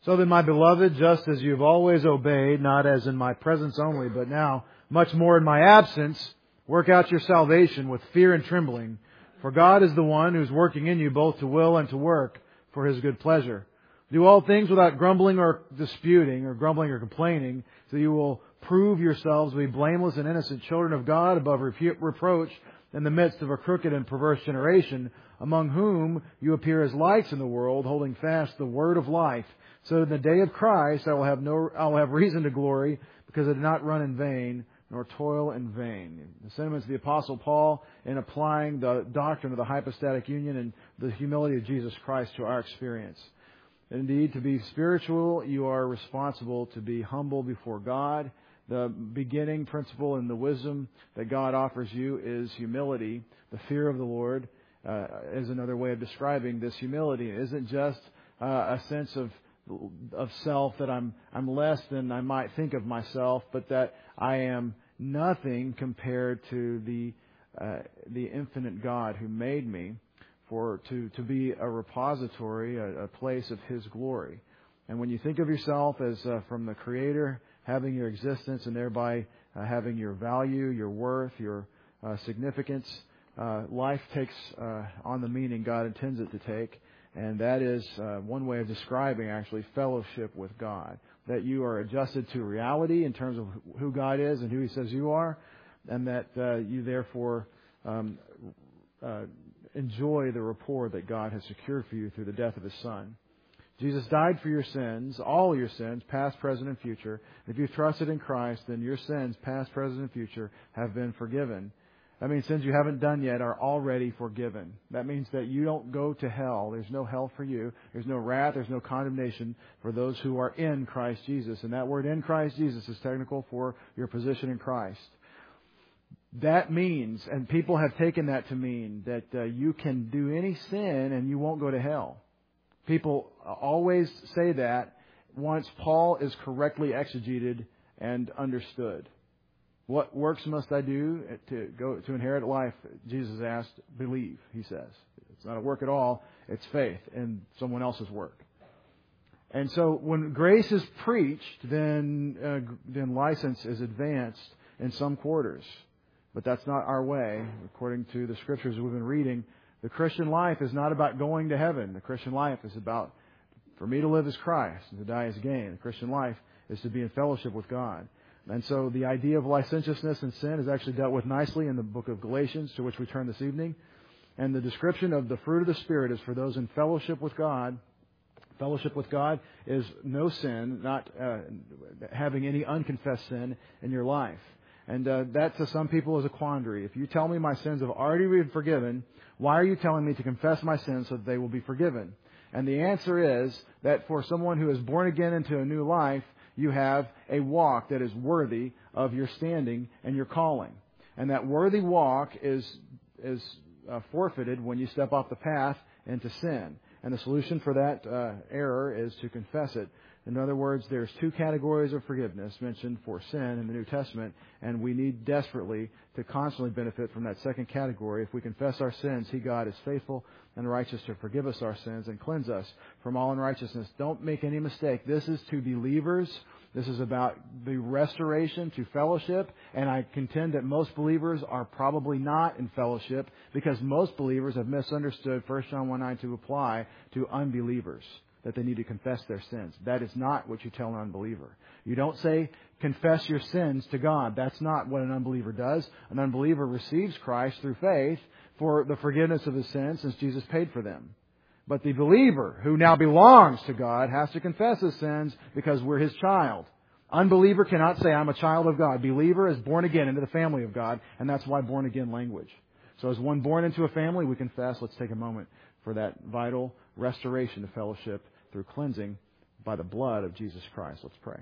So then, my beloved, just as you've always obeyed, not as in my presence only, but now much more in my absence, work out your salvation with fear and trembling. For God is the one who's working in you both to will and to work for His good pleasure. Do all things without grumbling or disputing or grumbling or complaining, so you will prove yourselves to be blameless and innocent children of God above reproach in the midst of a crooked and perverse generation, among whom you appear as lights in the world, holding fast the word of life. So in the day of Christ I will have reason to glory, because I did not run in vain, nor toil in vain. The sentiments of the Apostle Paul in applying the doctrine of the hypostatic union and the humility of Jesus Christ to our experience. Indeed, to be spiritual, you are responsible to be humble before God. The beginning principle in the wisdom that God offers you is humility. The fear of the Lord is another way of describing this humility. It isn't just a sense of self, that I'm less than I might think of myself, but that I am nothing compared to the infinite God who made me to be a repository, a place of His glory. And when you think of yourself as from the Creator, having your existence and thereby having your value, your worth, your significance, life takes on the meaning God intends it to take. And that is one way of describing actually fellowship with God. That you are adjusted to reality in terms of who God is and who He says you are. And that you therefore enjoy the rapport that God has secured for you through the death of His Son. Jesus died for your sins, all your sins, past, present, and future. If you've trusted in Christ, then your sins, past, present, and future, have been forgiven. That means sins you haven't done yet are already forgiven. That means that you don't go to hell. There's no hell for you. There's no wrath. There's no condemnation for those who are in Christ Jesus. And that word in Christ Jesus is technical for your position in Christ. That means, and people have taken that to mean, that you can do any sin and you won't go to hell. People always say that once Paul is correctly exegeted and understood. What works must I do to inherit life? Jesus asked, believe, he says. It's not a work at all. It's faith in someone else's work. And so when grace is preached, then license is advanced in some quarters. But that's not our way. According to the Scriptures we've been reading, the Christian life is not about going to heaven. The Christian life is about, for me to live as Christ and to die as gain. The Christian life is to be in fellowship with God. And so the idea of licentiousness and sin is actually dealt with nicely in the book of Galatians, to which we turn this evening. And the description of the fruit of the Spirit is for those in fellowship with God. Fellowship with God is no sin, not having any unconfessed sin in your life. And that to some people is a quandary. If you tell me my sins have already been forgiven, why are you telling me to confess my sins so that they will be forgiven? And the answer is that for someone who is born again into a new life, you have a walk that is worthy of your standing and your calling. And that worthy walk is forfeited when you step off the path into sin. And the solution for that error is to confess it. In other words, there's two categories of forgiveness mentioned for sin in the New Testament, and we need desperately to constantly benefit from that second category. If we confess our sins, He, God, is faithful and righteous to forgive us our sins and cleanse us from all unrighteousness. Don't make any mistake. This is to believers. This is about the restoration to fellowship, and I contend that most believers are probably not in fellowship because most believers have misunderstood 1 John 1:9 to apply to unbelievers, that they need to confess their sins. That is not what you tell an unbeliever. You don't say, confess your sins to God. That's not what an unbeliever does. An unbeliever receives Christ through faith for the forgiveness of his sins since Jesus paid for them. But the believer who now belongs to God has to confess his sins because we're His child. Unbeliever cannot say, I'm a child of God. Believer is born again into the family of God, and that's why born again language. So as one born into a family, we confess. Let's take a moment for that vital restoration to fellowship through cleansing by the blood of Jesus Christ. Let's pray.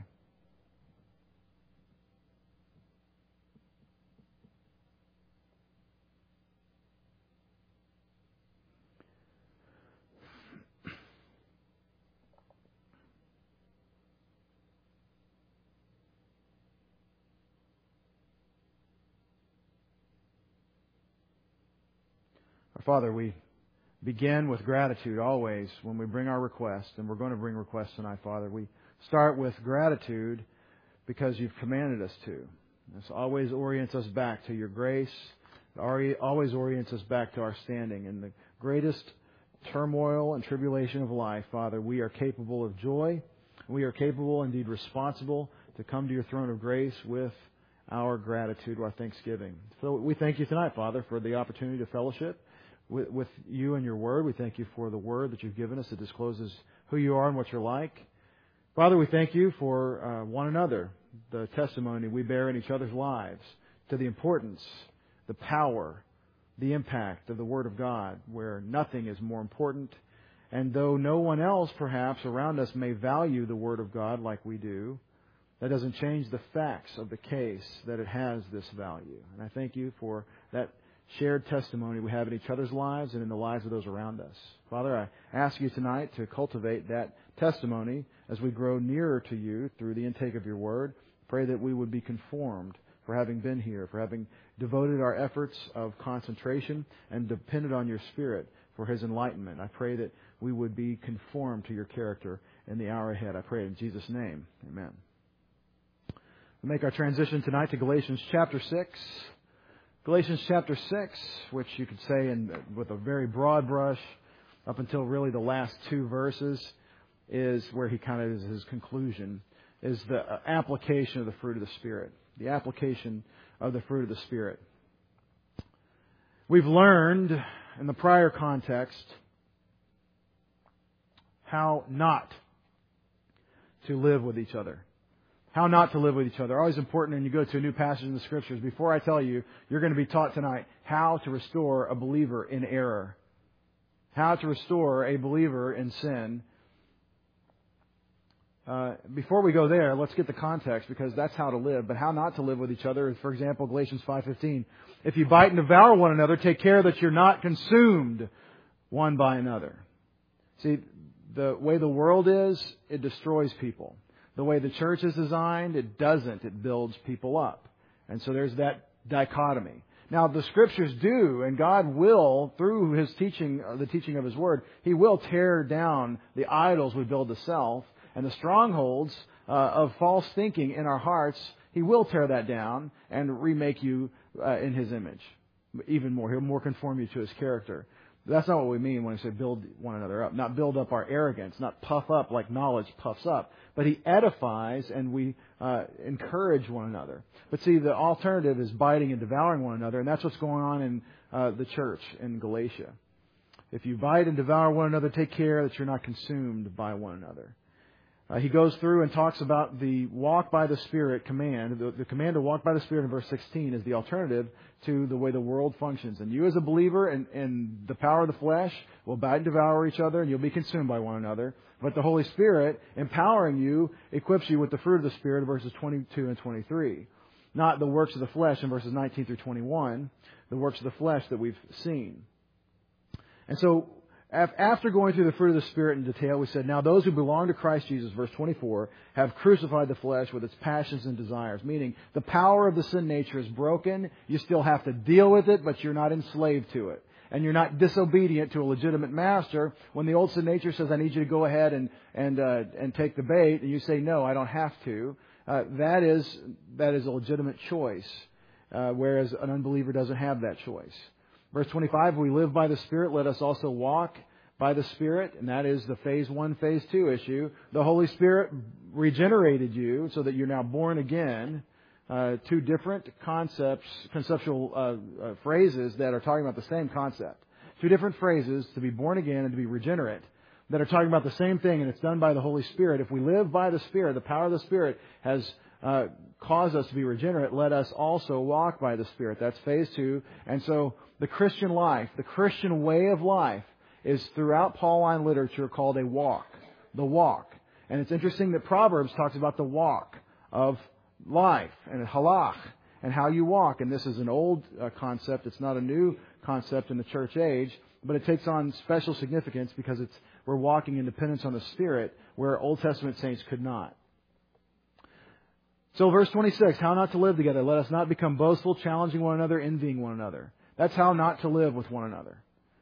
Our Father, we begin with gratitude always when we bring our requests, and we're going to bring requests tonight, Father. We start with gratitude because You've commanded us to. This always orients us back to Your grace. It always orients us back to our standing. In the greatest turmoil and tribulation of life, Father, we are capable of joy. We are capable, indeed responsible, to come to Your throne of grace with our gratitude, our thanksgiving. So we thank You tonight, Father, for the opportunity to fellowship with You and Your Word. We thank You for the Word that You've given us that discloses who You are and what You're like. Father, we thank You for one another, the testimony we bear in each other's lives, to the importance, the power, the impact of the Word of God, where nothing is more important. And though no one else perhaps around us may value the Word of God like we do, that doesn't change the facts of the case that it has this value. And I thank You for that shared testimony we have in each other's lives and in the lives of those around us. Father, I ask You tonight to cultivate that testimony as we grow nearer to You through the intake of Your Word. Pray that we would be conformed for having been here, for having devoted our efforts of concentration and depended on Your Spirit for His enlightenment. I pray that we would be conformed to Your character in the hour ahead. I pray in Jesus' name. Amen. We make our transition tonight to Galatians chapter 6. Galatians chapter 6, which you could say with a very broad brush, up until really the last two verses, is where he kind of is his conclusion, is the application of the fruit of the Spirit. The application of the fruit of the Spirit. We've learned in the prior context how not to live with each other. How not to live with each other. Always important when you go to a new passage in the Scriptures. Before I tell you, you're going to be taught tonight how to restore a believer in error. How to restore a believer in sin. Before we go there, let's get the context, because that's how to live. But how not to live with each other is, for example, Galatians 5:15. If you bite and devour one another, take care that you're not consumed one by another. See, the way the world is, it destroys people. The way the church is designed, it doesn't. It builds people up. And so there's that dichotomy. Now, the Scriptures do, and God will, through His teaching, the teaching of His Word, He will tear down the idols we build to self and the strongholds of false thinking in our hearts. He will tear that down and remake you in His image. Even more, He'll more conform you to His character. That's not what we mean when we say build one another up. Not build up our arrogance, not puff up like knowledge puffs up. But He edifies and we encourage one another. But see, the alternative is biting and devouring one another, and that's what's going on in the church in Galatia. If you bite and devour one another, take care that you're not consumed by one another. He goes through and talks about the walk by the Spirit command. The command to walk by the Spirit in verse 16 is the alternative to the way the world functions. And you as a believer in the power of the flesh will bite and devour each other, and you'll be consumed by one another. But the Holy Spirit, empowering you, equips you with the fruit of the Spirit in verses 22 and 23. Not the works of the flesh in verses 19 through 21, the works of the flesh that we've seen. And so, after going through the fruit of the Spirit in detail, we said, now those who belong to Christ Jesus, verse 24, have crucified the flesh with its passions and desires. Meaning, the power of the sin nature is broken. You still have to deal with it, but you're not enslaved to it. And you're not disobedient to a legitimate master. When the old sin nature says, I need you to go ahead and take the bait, and you say, no, I don't have to, that is a legitimate choice, whereas an unbeliever doesn't have that choice. Verse 25, we live by the Spirit, let us also walk by the Spirit. And that is the phase 1, phase 2 issue. The Holy Spirit regenerated you so that you're now born again. Two different conceptual phrases that are talking about the same concept. Two different phrases, to be born again and to be regenerate, that are talking about the same thing, and it's done by the Holy Spirit. If we live by the Spirit, the power of the Spirit has caused us to be regenerate. Let us also walk by the Spirit. That's phase 2. And so the Christian life, the Christian way of life, is throughout Pauline literature called a walk. The walk. And it's interesting that Proverbs talks about the walk of life and halach and how you walk. And this is an old concept. It's not a new concept in the church age, but it takes on special significance because we're walking in dependence on the Spirit where Old Testament saints could not. So verse 26, how not to live together. Let us not become boastful, challenging one another, envying one another. That's how not to live with one another.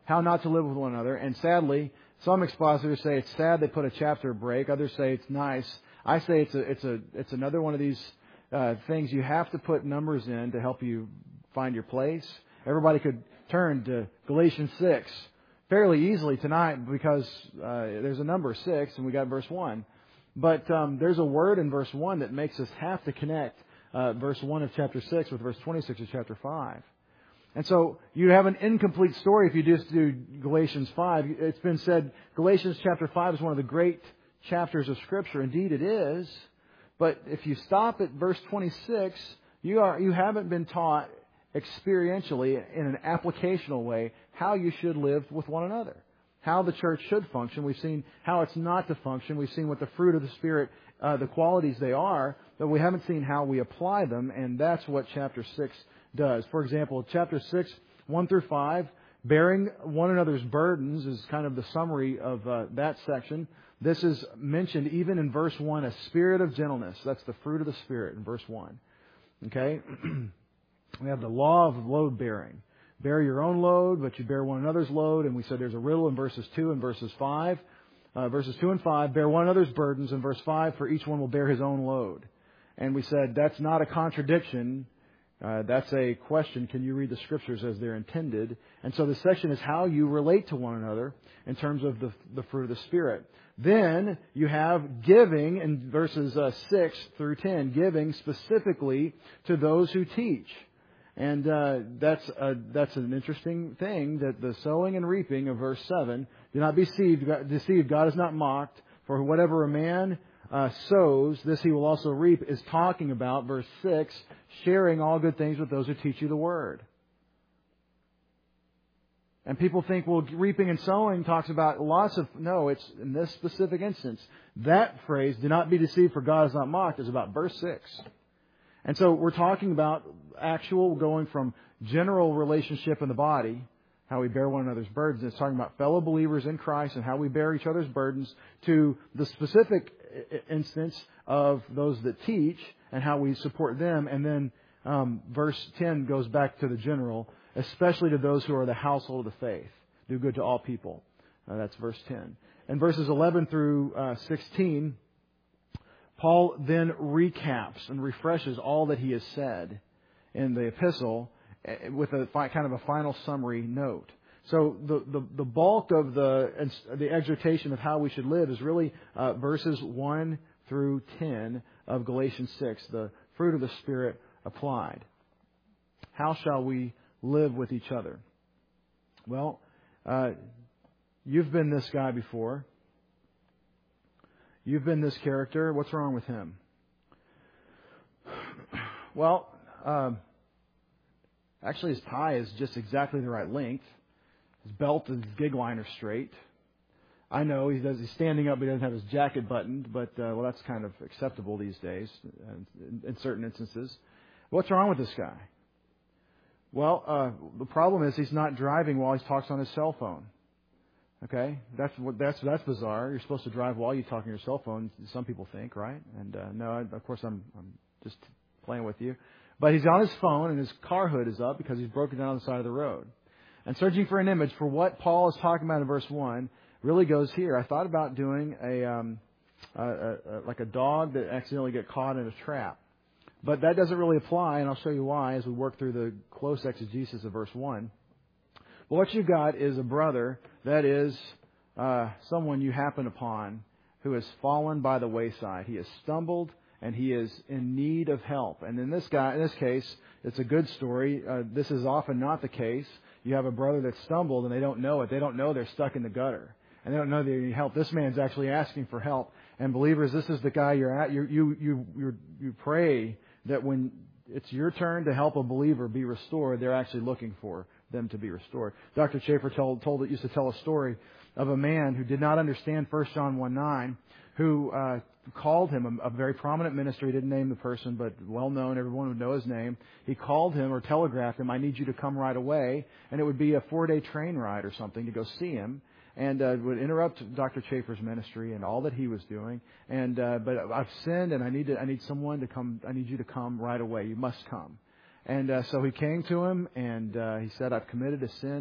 how not to live with one another. And sadly, some expositors say it's sad they put a chapter break. Others say it's nice. I say it's another one of these things you have to put numbers in to help you find your place. Everybody could turn to Galatians 6 fairly easily tonight because there's a number 6 and we got verse 1. But there's a word in verse 1 that makes us have to connect verse 1 of chapter 6 with verse 26 of chapter 5. And so you have an incomplete story if you just do Galatians 5. It's been said Galatians chapter 5 is one of the great chapters of Scripture. Indeed it is. But if you stop at verse 26, you haven't been taught experientially in an applicational way how you should live with one another, how the church should function. We've seen how it's not to function. We've seen what the fruit of the Spirit, the qualities they are, but we haven't seen how we apply them, and that's what chapter 6 does. For example, chapter 6, 1 through 5, bearing one another's burdens is kind of the summary of that section. This is mentioned even in verse 1, a spirit of gentleness. That's the fruit of the Spirit in verse 1. Okay? We have the law of load bearing. Bear your own load, but you bear one another's load. And we said there's a riddle in verses 2 and verses 5. Verses 2 and 5, bear one another's burdens. In verse 5, for each one will bear his own load. And we said that's not a contradiction. That's a question. Can you read the Scriptures as they're intended? And so this section is how you relate to one another in terms of the fruit of the Spirit. Then you have giving in verses 6 through 10, giving specifically to those who teach. And that's an interesting thing, that the sowing and reaping of verse 7, do not be deceived. God is not mocked. For whatever a man sows, this he will also reap, is talking about, verse 6, sharing all good things with those who teach you the Word. And people think, well, reaping and sowing talks about lots of... No, it's in this specific instance. That phrase, do not be deceived, for God is not mocked, is about verse 6. And so we're talking about actual going from general relationship in the body, how we bear one another's burdens. It's talking about fellow believers in Christ and how we bear each other's burdens, to the specific instance of those that teach and how we support them. And then verse 10 goes back to the general, especially to those who are the household of the faith. Do good to all people. That's verse 10. And verses 11 through 16, Paul then recaps and refreshes all that he has said in the epistle with a kind of a final summary note. So the bulk of the exhortation of how we should live is really verses 1 through 10 of Galatians 6, the fruit of the Spirit applied. How shall we live with each other? Well, you've been this guy before. You've been this character. What's wrong with him? Well, actually his tie is just exactly the right length. His belt and his gig line are straight. I know he's standing up, but he doesn't have his jacket buttoned, but well, that's kind of acceptable these days in certain instances. What's wrong with this guy? Well, the problem is he's not driving while he talks on his cell phone. Okay, that's bizarre. You're supposed to drive while you talk on your cell phone. Some people think, right? And no, of course I'm just playing with you. But he's on his phone and his car hood is up because he's broken down on the side of the road. And searching for an image for what Paul is talking about in verse 1 really goes here. I thought about doing like a dog that accidentally got caught in a trap. But that doesn't really apply, and I'll show you why as we work through the close exegesis of verse 1. But what you've got is a brother that is someone you happen upon who has fallen by the wayside. He has stumbled and he is in need of help. And in this case, it's a good story. This is often not the case. You have a brother that stumbled and they don't know it. They don't know they're stuck in the gutter. And they don't know they need help. This man's actually asking for help. And believers, this is the guy you're at. You pray that when it's your turn to help a believer be restored, they're actually looking for them to be restored. Dr. Schaefer used to tell a story of a man who did not understand 1 John 1:9, who called him, a very prominent minister. He didn't name the person, but well known. Everyone would know his name. He called him or telegraphed him, I need you to come right away. And it would be a 4-day train ride or something to go see him. And would interrupt Dr. Schaefer's ministry and all that he was doing. And but I've sinned, and I need someone to come. I need you to come right away. You must come. And so he came to him, and he said, I've committed a sin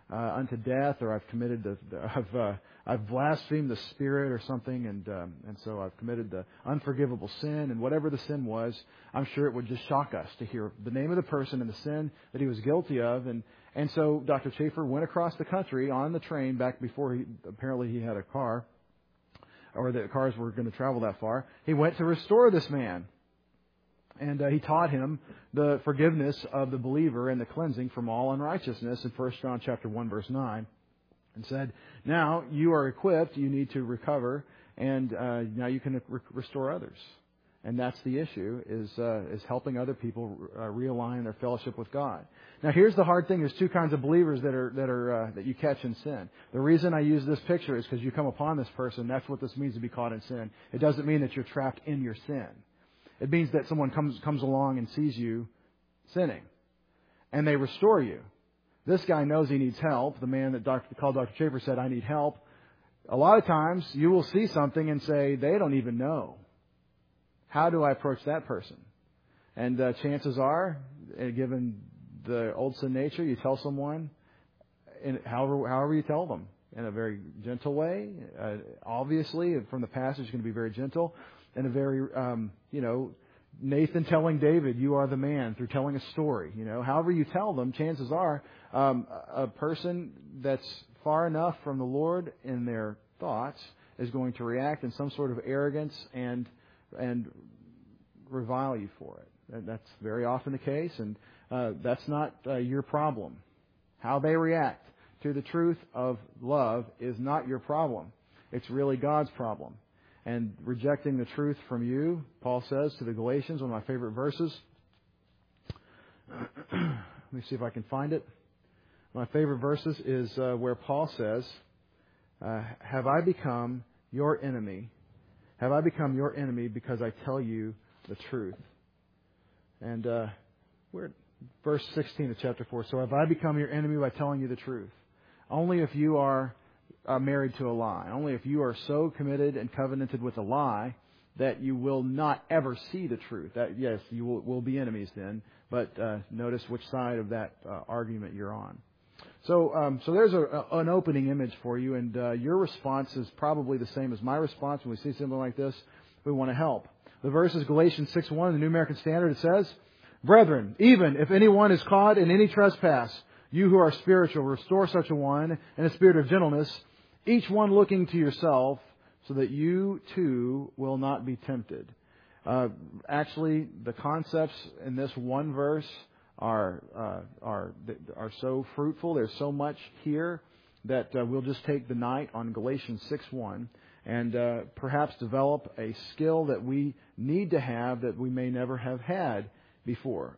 unto death, or I've committed I've blasphemed the Spirit or something, and so I've committed the unforgivable sin, and whatever the sin was, I'm sure it would just shock us to hear the name of the person and the sin that he was guilty of, and so Dr. Chafer went across the country on the train back before apparently he had a car, or the cars were going to travel that far. He went to restore this man. And he taught him the forgiveness of the believer and the cleansing from all unrighteousness in 1 John chapter 1, verse 9. And said, now you are equipped, you need to recover, and now you can restore others. And that's the issue, is helping other people realign their fellowship with God. Now here's the hard thing. There's two kinds of believers that you catch in sin. The reason I use this picture is because you come upon this person. That's what this means to be caught in sin. It doesn't mean that you're trapped in your sin. It means that someone comes along and sees you sinning, and they restore you. This guy knows he needs help. The man that called Dr. Chafer said, I need help. A lot of times you will see something and say, they don't even know. How do I approach that person? And chances are, given the old sin nature, you tell someone, however you tell them, in a very gentle way. Obviously, from the passage, it's going to be very gentle. In a very, Nathan telling David, you are the man, through telling a story. However you tell them, chances are a person that's far enough from the Lord in their thoughts is going to react in some sort of arrogance and revile you for it. And that's very often the case, and that's not your problem. How they react to the truth of love is not your problem. It's really God's problem. And rejecting the truth from you, Paul says to the Galatians, one of my favorite verses. Let me see if I can find it. One of my favorite verses is where Paul says, have I become your enemy? Have I become your enemy because I tell you the truth? And verse 16 of chapter 4. So have I become your enemy by telling you the truth? Only if you are married to a lie. Only if you are so committed and covenanted with a lie that you will not ever see the truth. That, yes, you will be enemies then, but notice which side of that argument you're on. So there's an opening image for you, and your response is probably the same as my response when we see something like this. We want to help. The verse is Galatians 6:1, the New American Standard. It says, brethren, even if anyone is caught in any trespass, you who are spiritual, restore such a one in a spirit of gentleness, each one looking to yourself, so that you too will not be tempted. Actually, the concepts in this one verse are so fruitful. There's so much here that we'll just take the night on Galatians 6:1 and perhaps develop a skill that we need to have that we may never have had before.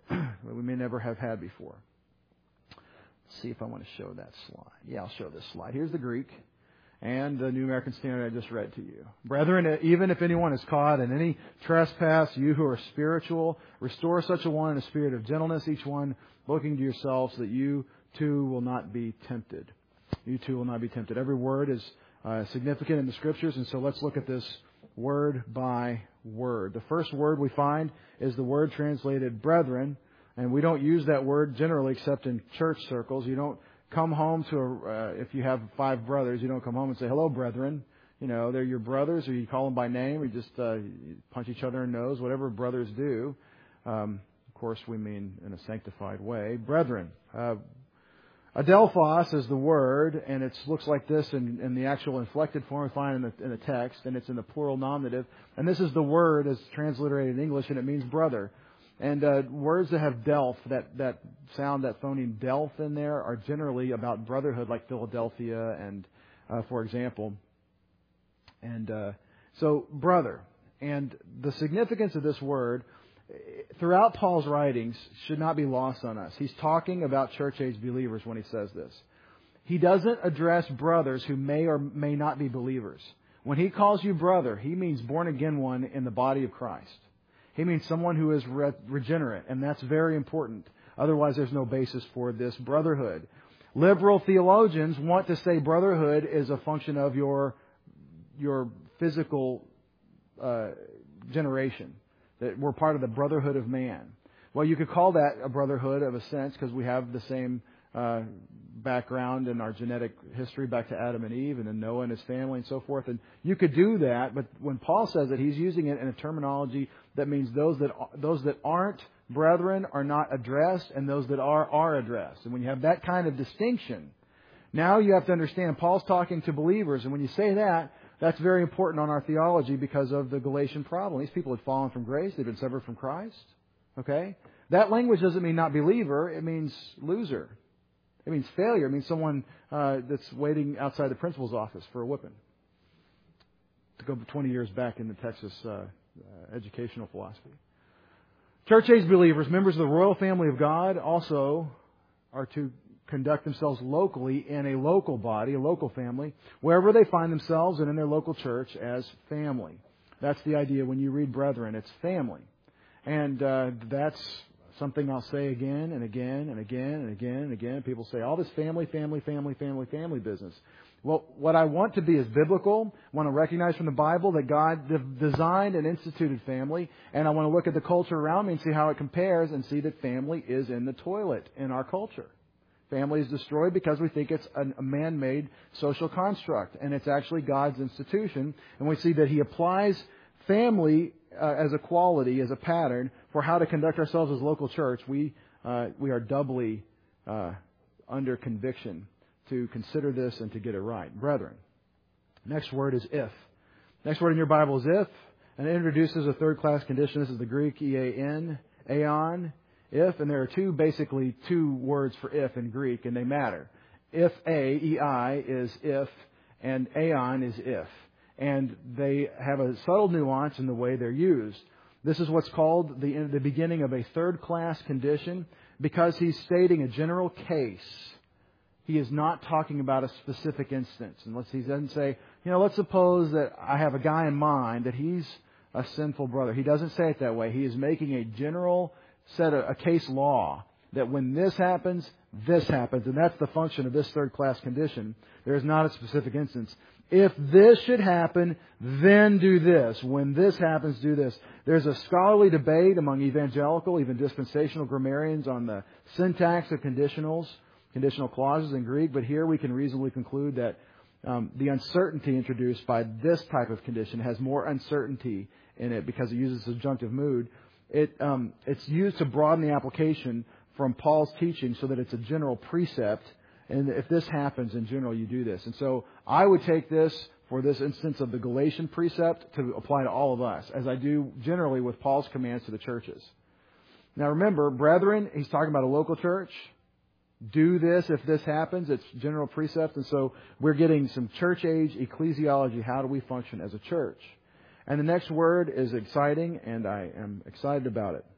Let's see if I want to show that slide. Yeah, I'll show this slide. Here's the Greek and the New American Standard I just read to you. Brethren, even if anyone is caught in any trespass, you who are spiritual, restore such a one in a spirit of gentleness, each one looking to yourself, so that you too will not be tempted. You too will not be tempted. Every word is significant in the Scriptures, and so let's look at this word by word. The first word we find is the word translated brethren, and we don't use that word generally except in church circles. You don't come home to if you have 5 brothers, you don't come home and say, hello, brethren. They're your brothers, or you call them by name, or you just punch each other in the nose, whatever brothers do. Of course, we mean in a sanctified way. Brethren. Adelphos is the word, and it looks like this in the actual inflected form we find in the text, and it's in the plural nominative. And this is the word as transliterated in English, and it means brother. And words that have delph, that sound, that phoneme delph in there, are generally about brotherhood, like Philadelphia, and for example. And so brother. And the significance of this word throughout Paul's writings should not be lost on us. He's talking about church-age believers when he says this. He doesn't address brothers who may or may not be believers. When he calls you brother, he means born-again one in the body of Christ. He means someone who is regenerate, and that's very important. Otherwise, there's no basis for this brotherhood. Liberal theologians want to say brotherhood is a function of your physical generation, that we're part of the brotherhood of man. Well, you could call that a brotherhood of a sense because we have the same background in our genetic history back to Adam and Eve and then Noah and his family and so forth. And you could do that, but when Paul says it, he's using it in a terminology that means those that aren't brethren are not addressed, and those that are addressed. And when you have that kind of distinction, now you have to understand Paul's talking to believers, and when you say that, that's very important on our theology because of the Galatian problem. These people had fallen from grace. They've been severed from Christ. Okay? That language doesn't mean not believer. It means loser. It means failure. It means someone that's waiting outside the principal's office for a whipping. To go 20 years back in the Texas educational philosophy. Church-age believers, members of the royal family of God, also are to conduct themselves locally in a local body, a local family, wherever they find themselves and in their local church as family. That's the idea when you read brethren, it's family. And that's something I'll say again and again and again and again and again. People say, all this family business. Well, what I want to be is biblical. I want to recognize from the Bible that God designed and instituted family. And I want to look at the culture around me and see how it compares and see that family is in the toilet in our culture. Family is destroyed because we think it's a man-made social construct. And it's actually God's institution. And we see that He applies family as a quality, as a pattern for how to conduct ourselves as local church. We are doubly under conviction to consider this and to get it right. Brethren. Next word is if. Next word in your Bible is if. And it introduces a third-class condition. This is the Greek ean, aeon, if. And there are basically two words for if in Greek, and they matter. If ei is if, and aeon is if. And they have a subtle nuance in the way they're used. This is what's called the beginning of a third-class condition because he's stating a general case. He is not talking about a specific instance. Unless he doesn't say, let's suppose that I have a guy in mind that he's a sinful brother. He doesn't say it that way. He is making a general a case law that when this happens. And that's the function of this third-class condition. There is not a specific instance. If this should happen, then do this. When this happens, do this. There's a scholarly debate among evangelical, even dispensational grammarians on the syntax of conditional clauses in Greek. But here we can reasonably conclude that the uncertainty introduced by this type of condition has more uncertainty in it because it uses subjunctive mood. It's used to broaden the application from Paul's teaching so that it's a general precept. And if this happens, in general, you do this. And so I would take this, for this instance of the Galatian precept, to apply to all of us, as I do generally with Paul's commands to the churches. Now remember, brethren, he's talking about a local church. Do this if this happens. It's general precept. And so we're getting some church age ecclesiology. How do we function as a church? And the next word is exciting, and I am excited about it.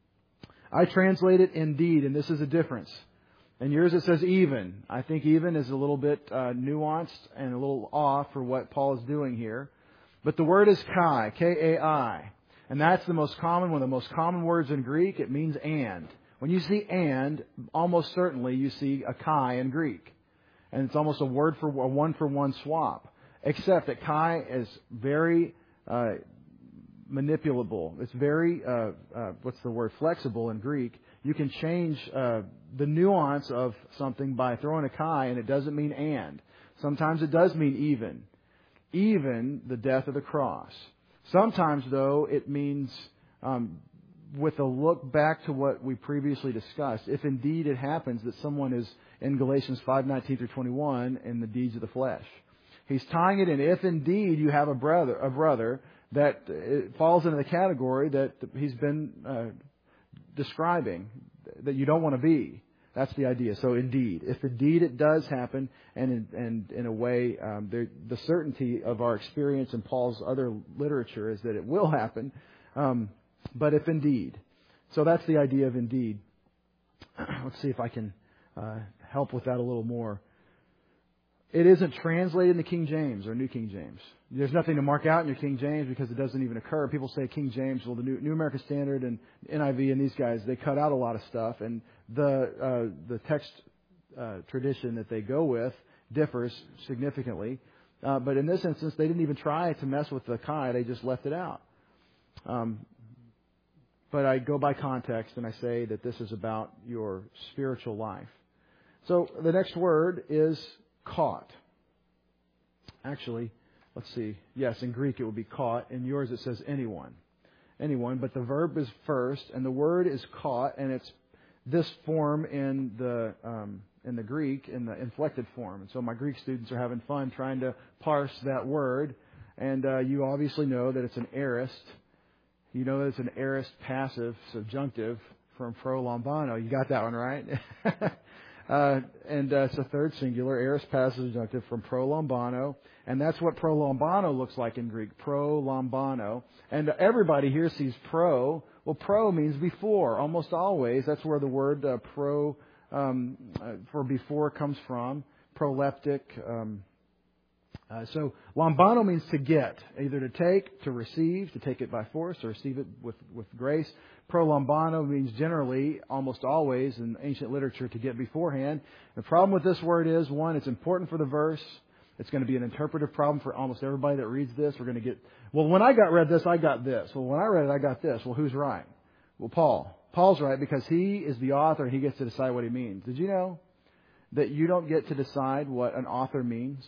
I translate it indeed, and this is a difference. In yours it says even. I think even is a little bit nuanced and a little off for what Paul is doing here. But the word is kai, K-A-I. And that's the most common, one of the most common words in Greek. It means and. When you see and, almost certainly you see a kai in Greek. And it's almost a one-for-one swap. Except that kai is very manipulable. It's very, flexible in Greek. You can change the nuance of something by throwing a kai, and it doesn't mean and. Sometimes it does mean even. Even the death of the cross. Sometimes, though, it means with a look back to what we previously discussed. If indeed it happens that someone is in Galatians 5:19 through 21 in the deeds of the flesh. He's tying it in. If indeed you have a brother that it falls into the category that he's been describing, that you don't want to be. That's the idea. So indeed, if indeed it does happen, and in a way, the certainty of our experience in Paul's other literature is that it will happen. But if indeed, so that's the idea of indeed. Let's see if I can help with that a little more. It isn't translated in the King James or New King James. There's nothing to mark out in your King James because it doesn't even occur. People say King James, well, the New American Standard and NIV and these guys, they cut out a lot of stuff. And the text tradition that they go with differs significantly. But in this instance, they didn't even try to mess with the kai. They just left it out. But I go by context and I say that this is about your spiritual life. So the next word is caught. Actually, let's see. Yes, in Greek it would be caught. In yours it says anyone. Anyone, but the verb is first, and the word is caught, and it's this form in the Greek, in the inflected form. And so my Greek students are having fun trying to parse that word. And you obviously know that it's an aorist. You know that it's an aorist passive subjunctive from prolambano. You got that one right? And it's a third singular, aorist passive subjunctive from prolambano. And that's what prolambano looks like in Greek, prolambano. And everybody here sees pro. Well, pro means before, almost always. That's where the word for before comes from, proleptic. So lambano means to get, either to take, to receive, to take it by force, or receive it with grace. Prolambano means generally, almost always in ancient literature, to get beforehand. The problem with this word is, one, it's important for the verse. It's going to be an interpretive problem for almost everybody that reads this. We're going to get, well, when I read this, I got this. Well, when I read it, I got this. Well, who's right? Well, Paul. Paul's right because he is the author and he gets to decide what he means. Did you know that you don't get to decide what an author means?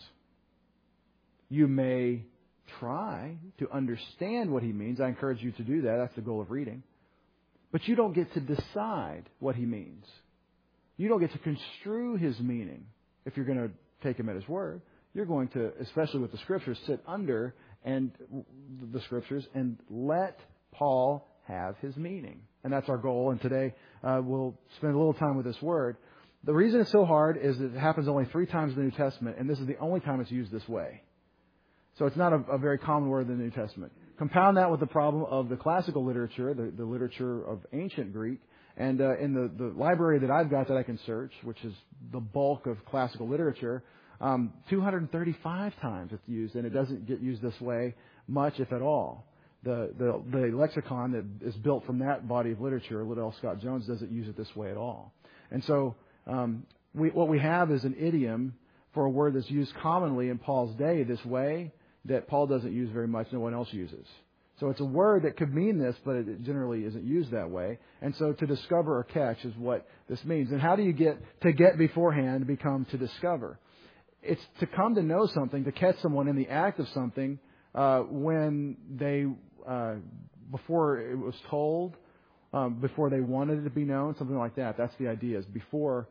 You may try to understand what he means. I encourage you to do that. That's the goal of reading. But you don't get to decide what he means. You don't get to construe his meaning if you're going to take him at his word. You're going to, especially with the Scriptures, sit under and the Scriptures and let Paul have his meaning. And that's our goal. And today we'll spend a little time with this word. The reason it's so hard is that it happens only 3 times in the New Testament, and this is the only time it's used this way. So it's not a very common word in the New Testament. Compound that with the problem of the classical literature, the literature of ancient Greek, and in the library that I've got that I can search, which is the bulk of classical literature, 235 times it's used, and it doesn't get used this way much, if at all. The lexicon that is built from that body of literature, Liddell Scott Jones, doesn't use it this way at all. And so what we have is an idiom for a word that's used commonly in Paul's day this way, that Paul doesn't use very much, no one else uses. So it's a word that could mean this, but it generally isn't used that way. And so to discover or catch is what this means. And how do you get beforehand become to discover? It's to come to know something, to catch someone in the act of something when they, before it was told, before they wanted it to be known, something like that. That's the idea, is before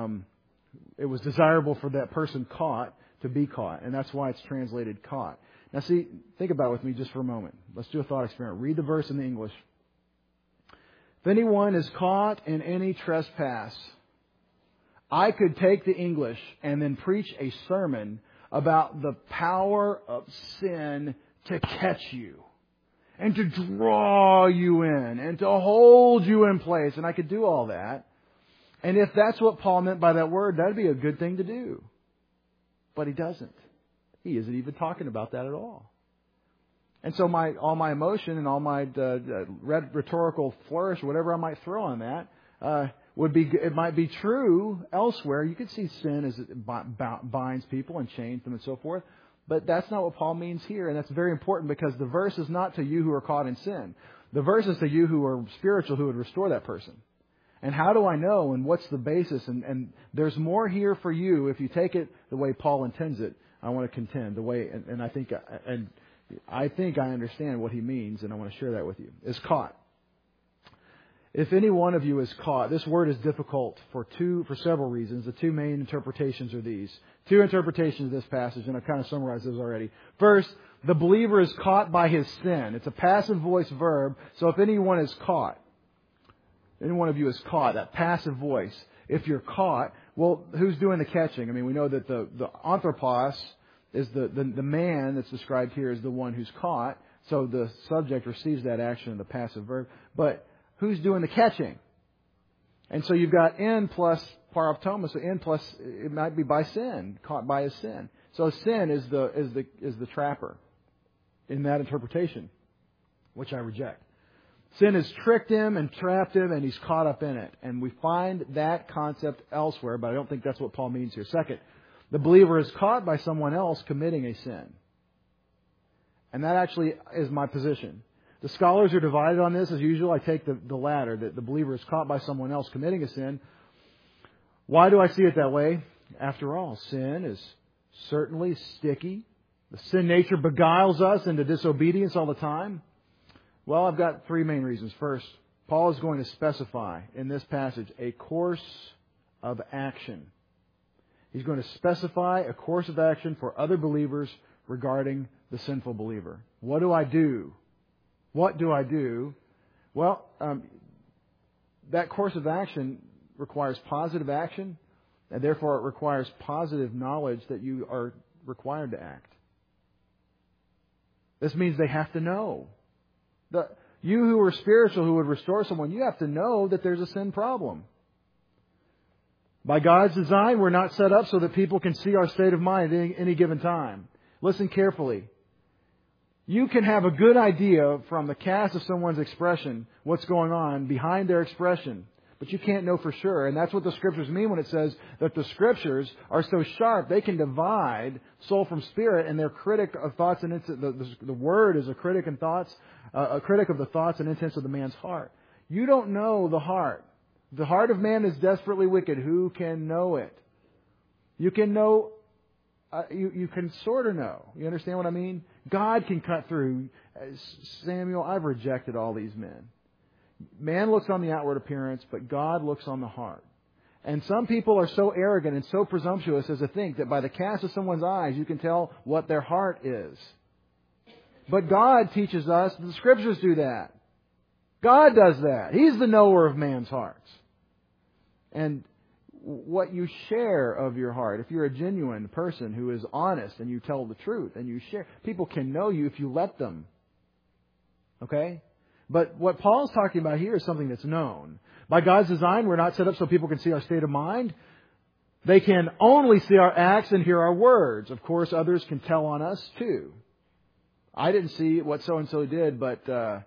it was desirable for that person caught to be caught. And that's why it's translated caught. Now see, think about it with me just for a moment. Let's do a thought experiment. Read the verse in the English. If anyone is caught in any trespass, I could take the English and then preach a sermon about the power of sin to catch you and to draw you in and to hold you in place. And I could do all that. And if that's what Paul meant by that word, that'd be a good thing to do. But he doesn't. He isn't even talking about that at all. And so all my emotion and all my rhetorical flourish, whatever I might throw on that, it might be true elsewhere. You could see sin as it binds people and chains them and so forth. But that's not what Paul means here. And that's very important because the verse is not to you who are caught in sin. The verse is to you who are spiritual, who would restore that person. And how do I know, and what's the basis? And there's more here for you if you take it the way Paul intends it. I want to contend the way, and I think I understand what he means, and I want to share that with you. Is caught. If any one of you is caught, this word is difficult for several reasons. The 2 main interpretations are these. 2 interpretations of this passage, and I've kind of summarized those already. First, the believer is caught by his sin. It's a passive voice verb. So if anyone is caught, any one of you is caught, that passive voice. If you're caught, well, who's doing the catching? I mean, we know that the anthropos is the man that's described here is the one who's caught. So the subject receives that action in the passive verb. But who's doing the catching? And so you've got in plus paraptoma. So in plus, it might be by sin, caught by his sin. So sin is the trapper in that interpretation, which I reject. Sin has tricked him and trapped him, and he's caught up in it. And we find that concept elsewhere, but I don't think that's what Paul means here. Second, the believer is caught by someone else committing a sin. And that actually is my position. The scholars are divided on this. As usual, I take the latter, that the believer is caught by someone else committing a sin. Why do I see it that way? After all, sin is certainly sticky. The sin nature beguiles us into disobedience all the time. Well, I've got three main reasons. First, Paul is going to specify in this passage a course of action. He's going to specify a course of action for other believers regarding the sinful believer. What do I do? What do I do? Well, that course of action requires positive action, and therefore it requires positive knowledge that you are required to act. This means they have to know. You who are spiritual, who would restore someone, you have to know that there's a sin problem. By God's design, we're not set up so that people can see our state of mind at any given time. Listen carefully. You can have a good idea from the cast of someone's expression what's going on behind their expression, but you can't know for sure. And that's what the Scriptures mean when it says that the Scriptures are so sharp they can divide soul from spirit, and they're critic of thoughts and intents. The Word is a critic and thoughts, a critic of the thoughts and intents of the man's heart. You don't know the heart. The heart of man is desperately wicked. Who can know it? You can know. You can sort of know. You understand what I mean? God can cut through. Samuel, I've rejected all these men. Man looks on the outward appearance, but God looks on the heart. And some people are so arrogant and so presumptuous as to think that by the cast of someone's eyes you can tell what their heart is. But God teaches us, the Scriptures do that. God does that. He's the knower of man's hearts. And what you share of your heart, if you're a genuine person who is honest and you tell the truth and you share, people can know you if you let them. Okay? But what Paul's talking about here is something that's known. By God's design, we're not set up so people can see our state of mind. They can only see our acts and hear our words. Of course, others can tell on us too. I didn't see what so-and-so did, but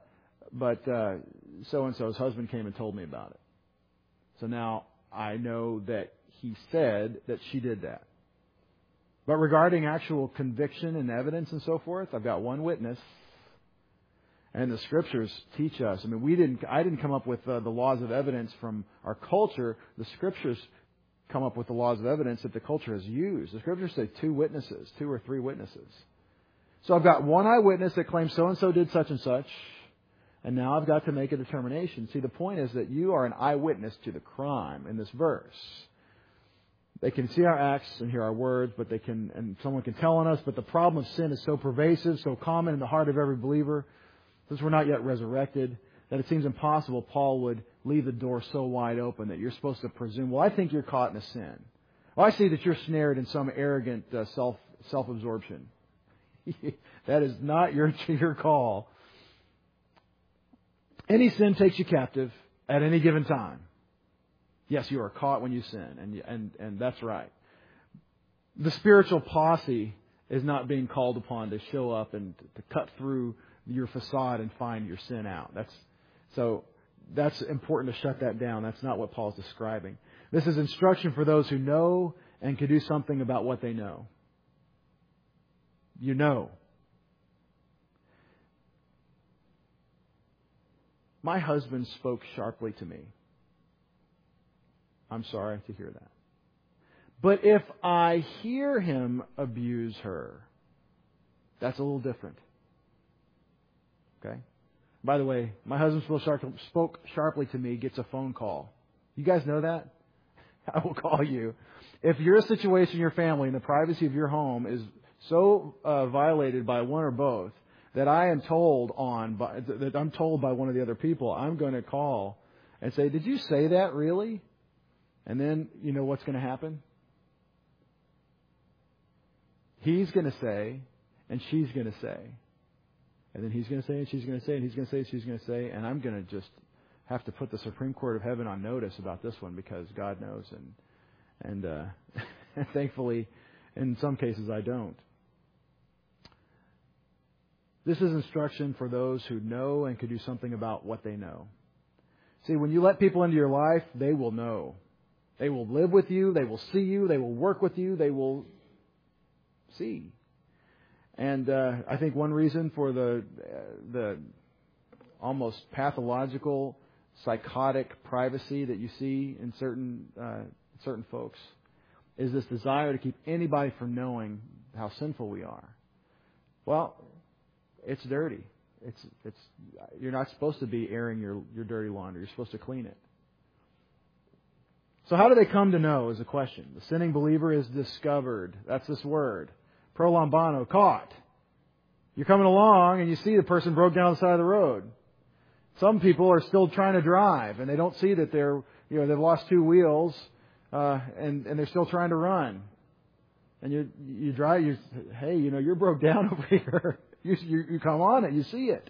so-and-so's husband came and told me about it. So now I know that he said that she did that. But regarding actual conviction and evidence and so forth, I've got one witness. And the Scriptures teach us. I mean, I didn't come up with the laws of evidence from our culture. The Scriptures come up with the laws of evidence that the culture has used. The Scriptures say 2 witnesses, 2 or 3 witnesses. So I've got one eyewitness that claims so-and-so did such and such. And now I've got to make a determination. See, the point is that you are an eyewitness to the crime in this verse. They can see our acts and hear our words, but and someone can tell on us. But the problem of sin is so pervasive, so common in the heart of every believer, since we're not yet resurrected, that it seems impossible Paul would leave the door so wide open that you're supposed to presume, well, I think you're caught in a sin. Well, I see that you're snared in some arrogant self-absorption. That is not your call. Any sin takes you captive at any given time. Yes, you are caught when you sin, and that's right. The spiritual posse is not being called upon to show up and to cut through your facade and find your sin out. That's important to shut that down. That's not what Paul's describing. This is instruction for those who know and can do something about what they know. You know. My husband spoke sharply to me. I'm sorry to hear that. But if I hear him abuse her, that's a little different. Okay? By the way, my husband spoke sharply to me, gets a phone call. You guys know that? I will call you. If your situation in your family and the privacy of your home is so violated by one or both that I'm told by one of the other people, I'm going to call and say, "Did you say that really?" And then you know what's going to happen? He's going to say, and she's going to say. And then he's going to say, and she's going to say, and he's going to say, and she's going to say, and I'm going to just have to put the Supreme Court of Heaven on notice about this one because God knows, and thankfully, in some cases, I don't. This is instruction for those who know and can do something about what they know. See, when you let people into your life, they will know. They will live with you. They will see you. They will work with you. They will see. And I think one reason for the almost pathological, psychotic privacy that you see in certain certain folks, is this desire to keep anybody from knowing how sinful we are. Well, it's dirty. You're not supposed to be airing your dirty laundry. You're supposed to clean it. So how do they come to know is the question. The sinning believer is discovered. That's this word. Prolambano, caught. You're coming along and you see the person broke down the side of the road. Some people are still trying to drive and they don't see that they've lost 2 wheels and they're still trying to run. And you drive, hey, you're broke down over here. You come on it, you see it.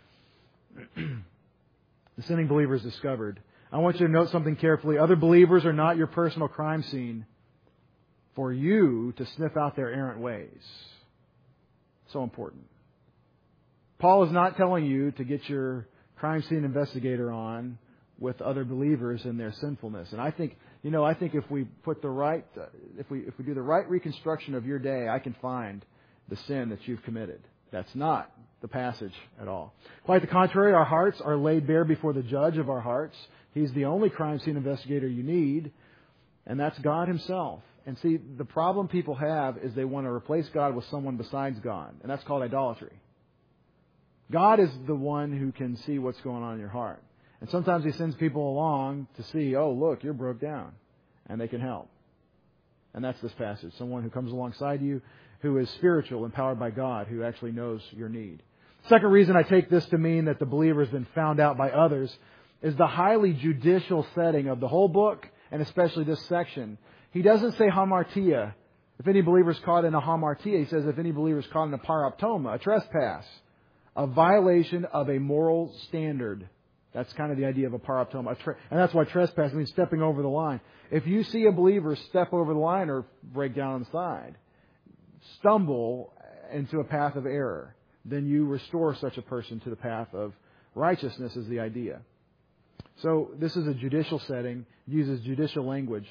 The sinning believer is discovered. I want you to note something carefully. Other believers are not your personal crime scene for you to sniff out their errant ways. So important. Paul is not telling you to get your crime scene investigator on with other believers in their sinfulness. And I think if we put if we do the right reconstruction of your day, I can find the sin that you've committed. That's not the passage at all. Quite the contrary, our hearts are laid bare before the judge of our hearts. He's the only crime scene investigator you need, and that's God Himself. And see, the problem people have is they want to replace God with someone besides God, and that's called idolatry. God is the one who can see what's going on in your heart. And sometimes He sends people along to see, oh, look, you're broke down, and they can help. And that's this passage. Someone who comes alongside you who is spiritual, empowered by God, who actually knows your need. Second reason I take this to mean that the believer has been found out by others is the highly judicial setting of the whole book, and especially this section. He doesn't say hamartia. If any believer is caught in a hamartia, he says if any believer is caught in a paraptoma, a trespass, a violation of a moral standard. That's kind of the idea of a paraptoma. And that's why trespass means stepping over the line. If you see a believer step over the line or break down on the side, stumble into a path of error, then you restore such a person to the path of righteousness is the idea. So this is a judicial setting, uses judicial language.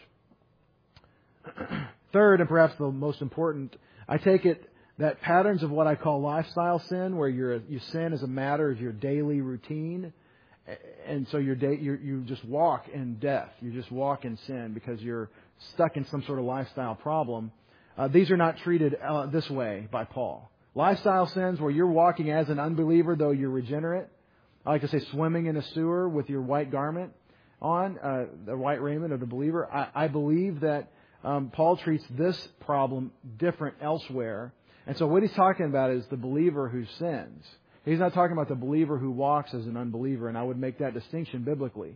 Third, and perhaps the most important, I take it that patterns of what I call lifestyle sin, where you sin as a matter of your daily routine, and so you just walk in death, you just walk in sin because you're stuck in some sort of lifestyle problem. These are not treated this way by Paul. Lifestyle sins where you're walking as an unbeliever, though you're regenerate. I like to say swimming in a sewer with your white garment on, the white raiment of the believer. I believe that Paul treats this problem different elsewhere. And so what he's talking about is the believer who sins. He's not talking about the believer who walks as an unbeliever, and I would make that distinction biblically.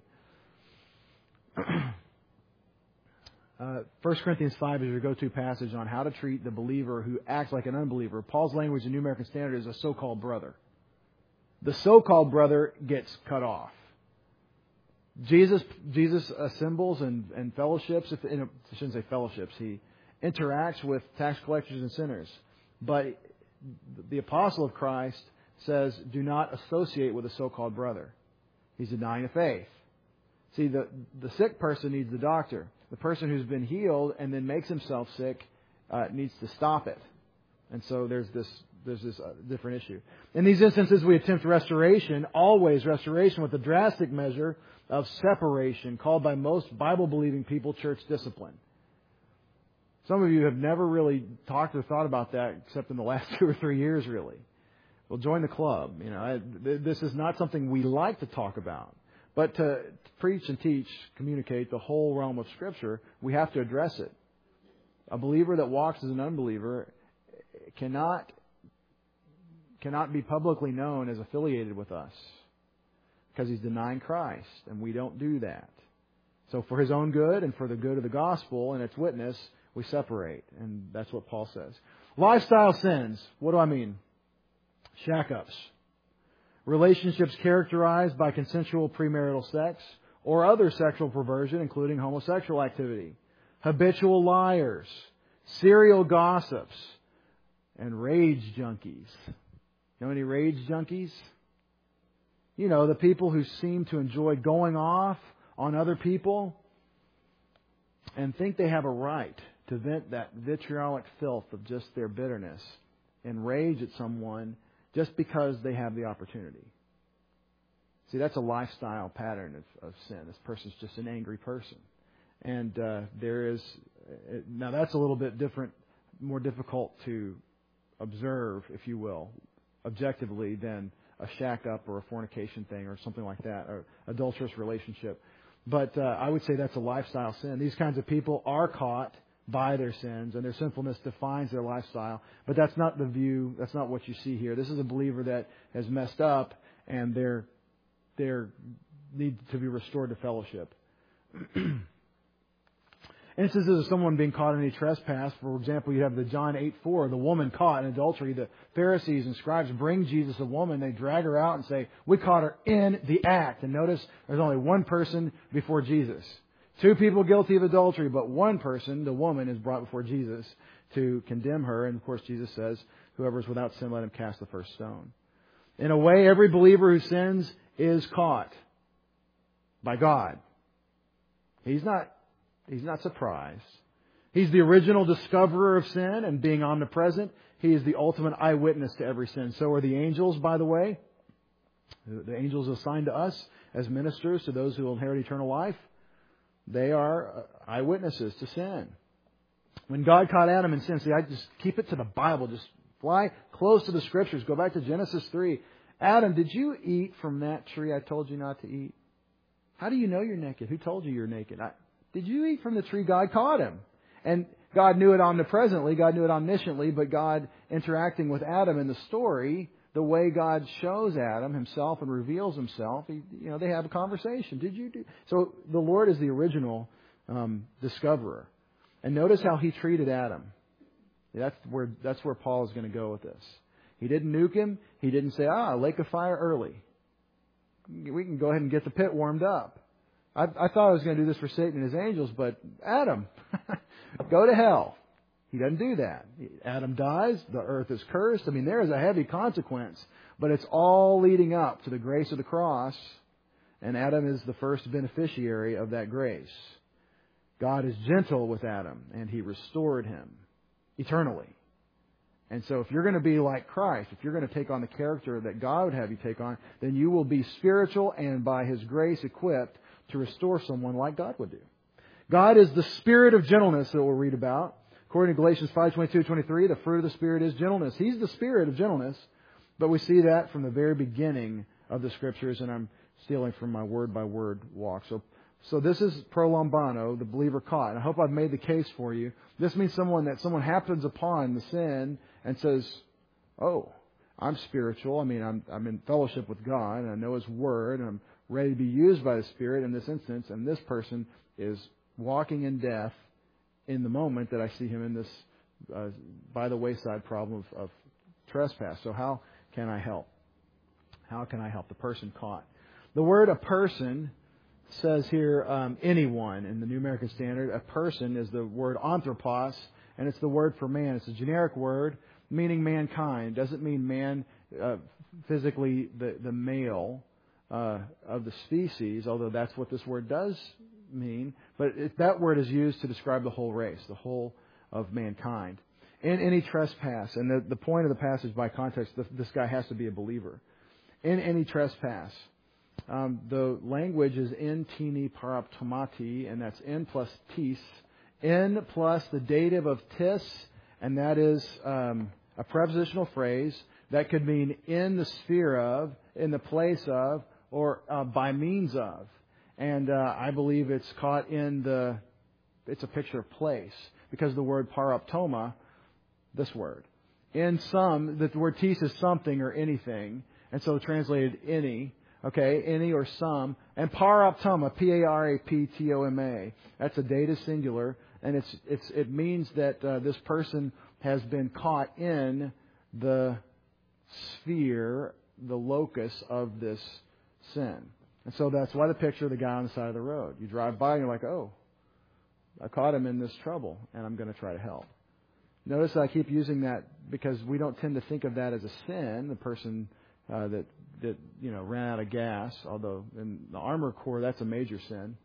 1 Corinthians 5 is your go-to passage on how to treat the believer who acts like an unbeliever. Paul's language in New American Standard is a so-called brother. The so-called brother gets cut off. Jesus assembles and fellowships. I shouldn't say fellowships. He interacts with tax collectors and sinners. But the apostle of Christ says, do not associate with a so-called brother. He's denying the faith. See, the sick person needs the doctor. The person who's been healed and then makes himself sick needs to stop it. And so there's this different issue. In these instances, we attempt restoration, always restoration, with a drastic measure of separation, called by most Bible-believing people church discipline. Some of you have never really talked or thought about that except in the last 2 or 3 years, really. Well, join the club. This is not something we like to talk about. But to preach and teach, communicate the whole realm of Scripture, we have to address it. A believer that walks as an unbeliever cannot be publicly known as affiliated with us because he's denying Christ, and we don't do that. So for his own good and for the good of the gospel and its witness, we separate, and that's what Paul says. Lifestyle sins. What do I mean? Shack-ups. Relationships characterized by consensual premarital sex or other sexual perversion, including homosexual activity. Habitual liars. Serial gossips. And rage junkies. Know any rage junkies? The people who seem to enjoy going off on other people and think they have a right to vent that vitriolic filth of just their bitterness and rage at someone just because they have the opportunity. See, that's a lifestyle pattern of sin. This person's just an angry person. And there is, now that's a little bit different, more difficult to observe, if you will, objectively than a shack up or a fornication thing or something like that, or adulterous relationship. But I would say that's a lifestyle sin. These kinds of people are caught by their sins, and their sinfulness defines their lifestyle. But that's not the view, that's not what you see here. This is a believer that has messed up, and they're need to be restored to fellowship. Instances of someone being caught in any trespass, for example, you have the John 8:4, the woman caught in adultery. The Pharisees and scribes bring Jesus a woman. They drag her out and say, we caught her in the act. And notice there's only one person before Jesus. Two people guilty of adultery, but one person, the woman, is brought before Jesus to condemn her. And of course, Jesus says, whoever is without sin, let him cast the first stone. In a way, every believer who sins is caught by God. He's not surprised. He's the original discoverer of sin, and being omnipresent, He is the ultimate eyewitness to every sin. So are the angels, by the way. The angels assigned to us as ministers to those who will inherit eternal life. They are eyewitnesses to sin. When God caught Adam in sin, see, I just keep it to the Bible. Just fly close to the Scriptures. Go back to Genesis 3. Adam, did you eat from that tree I told you not to eat? How do you know you're naked? Who told you you're naked? Did you eat from the tree? God caught him. And God knew it omnipresently. God knew it omnisciently. But God interacting with Adam in the story, the way God shows Adam himself and reveals himself, they have a conversation. Did you do? So the Lord is the original discoverer. And notice how He treated Adam. That's where Paul is going to go with this. He didn't nuke him. He didn't say, lake of fire early. We can go ahead and get the pit warmed up. I thought I was going to do this for Satan and his angels, but Adam, go to hell. He doesn't do that. Adam dies. The earth is cursed. There is a heavy consequence, but it's all leading up to the grace of the cross, and Adam is the first beneficiary of that grace. God is gentle with Adam, and He restored him eternally. And so if you're going to be like Christ, if you're going to take on the character that God would have you take on, then you will be spiritual and by His grace equipped to restore someone like God would do. God is the Spirit of gentleness that we'll read about. According to Galatians 5:22-23, the fruit of the Spirit is gentleness. He's the Spirit of gentleness. But we see that from the very beginning of the Scriptures, and I'm stealing from my word-by-word walk. So this is pro lambano, the believer caught. And I hope I've made the case for you. This means someone happens upon the sin and says, I'm spiritual. I'm in fellowship with God, and I know His Word, and I'm ready to be used by the Spirit in this instance. And this person is walking in death in the moment that I see him in this by the wayside problem of trespass. So how can I help? How can I help the person caught? The word a person says here anyone in the New American Standard. A person is the word anthropos, and it's the word for man. It's a generic word meaning mankind. It doesn't mean man physically the male of the species, although that's what this word does mean. But that word is used to describe the whole race, the whole of mankind. In any trespass, and the point of the passage by context, this guy has to be a believer. In any trespass, the language is in tini paraptomati, and that's in plus tis. In plus the dative of tis, and that is a prepositional phrase that could mean in the sphere of, in the place of, or by means of. And I believe it's caught it's a picture of place, because the word paraptoma, this word. In some, the word tis is something or anything, and so translated any, any or some. And paraptoma, P-A-R-A-P-T-O-M-A, that's a dative singular, and it means that this person has been caught in the sphere, the locus of this sin. And so that's why the picture of the guy on the side of the road. You drive by and you're like, I caught him in this trouble, and I'm going to try to help. Notice I keep using that because we don't tend to think of that as a sin, the person that ran out of gas, although in the Armor Corps, that's a major sin.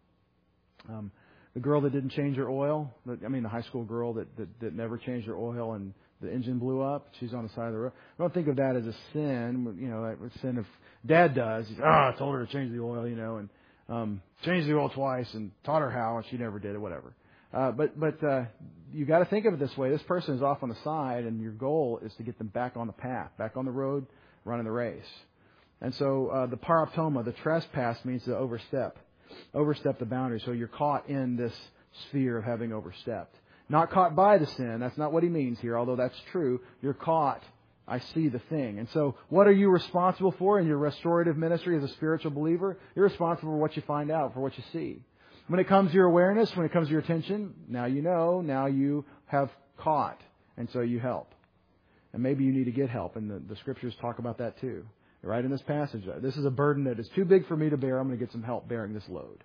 The girl that didn't change her oil, the high school girl that never changed her oil and the engine blew up, she's on the side of the road. I don't think of that as a sin, a sin if Dad does. He's, I told her to change the oil, changed the oil twice and taught her how, and she never did it, whatever. But you got to think of it this way. This person is off on the side, and your goal is to get them back on the path, back on the road, running the race. And so the paraptoma, the trespass, means to overstep the boundary. So you're caught in this sphere of having overstepped. Not caught by the sin. That's not what he means here, although that's true. You're caught. I see the thing. And so what are you responsible for in your restorative ministry as a spiritual believer? You're responsible for what you find out, for what you see. When it comes to your awareness, when it comes to your attention, now you know, now you have caught, and so you help. And maybe you need to get help, and the Scriptures talk about that too. Right in this passage, this is a burden that is too big for me to bear. I'm going to get some help bearing this load.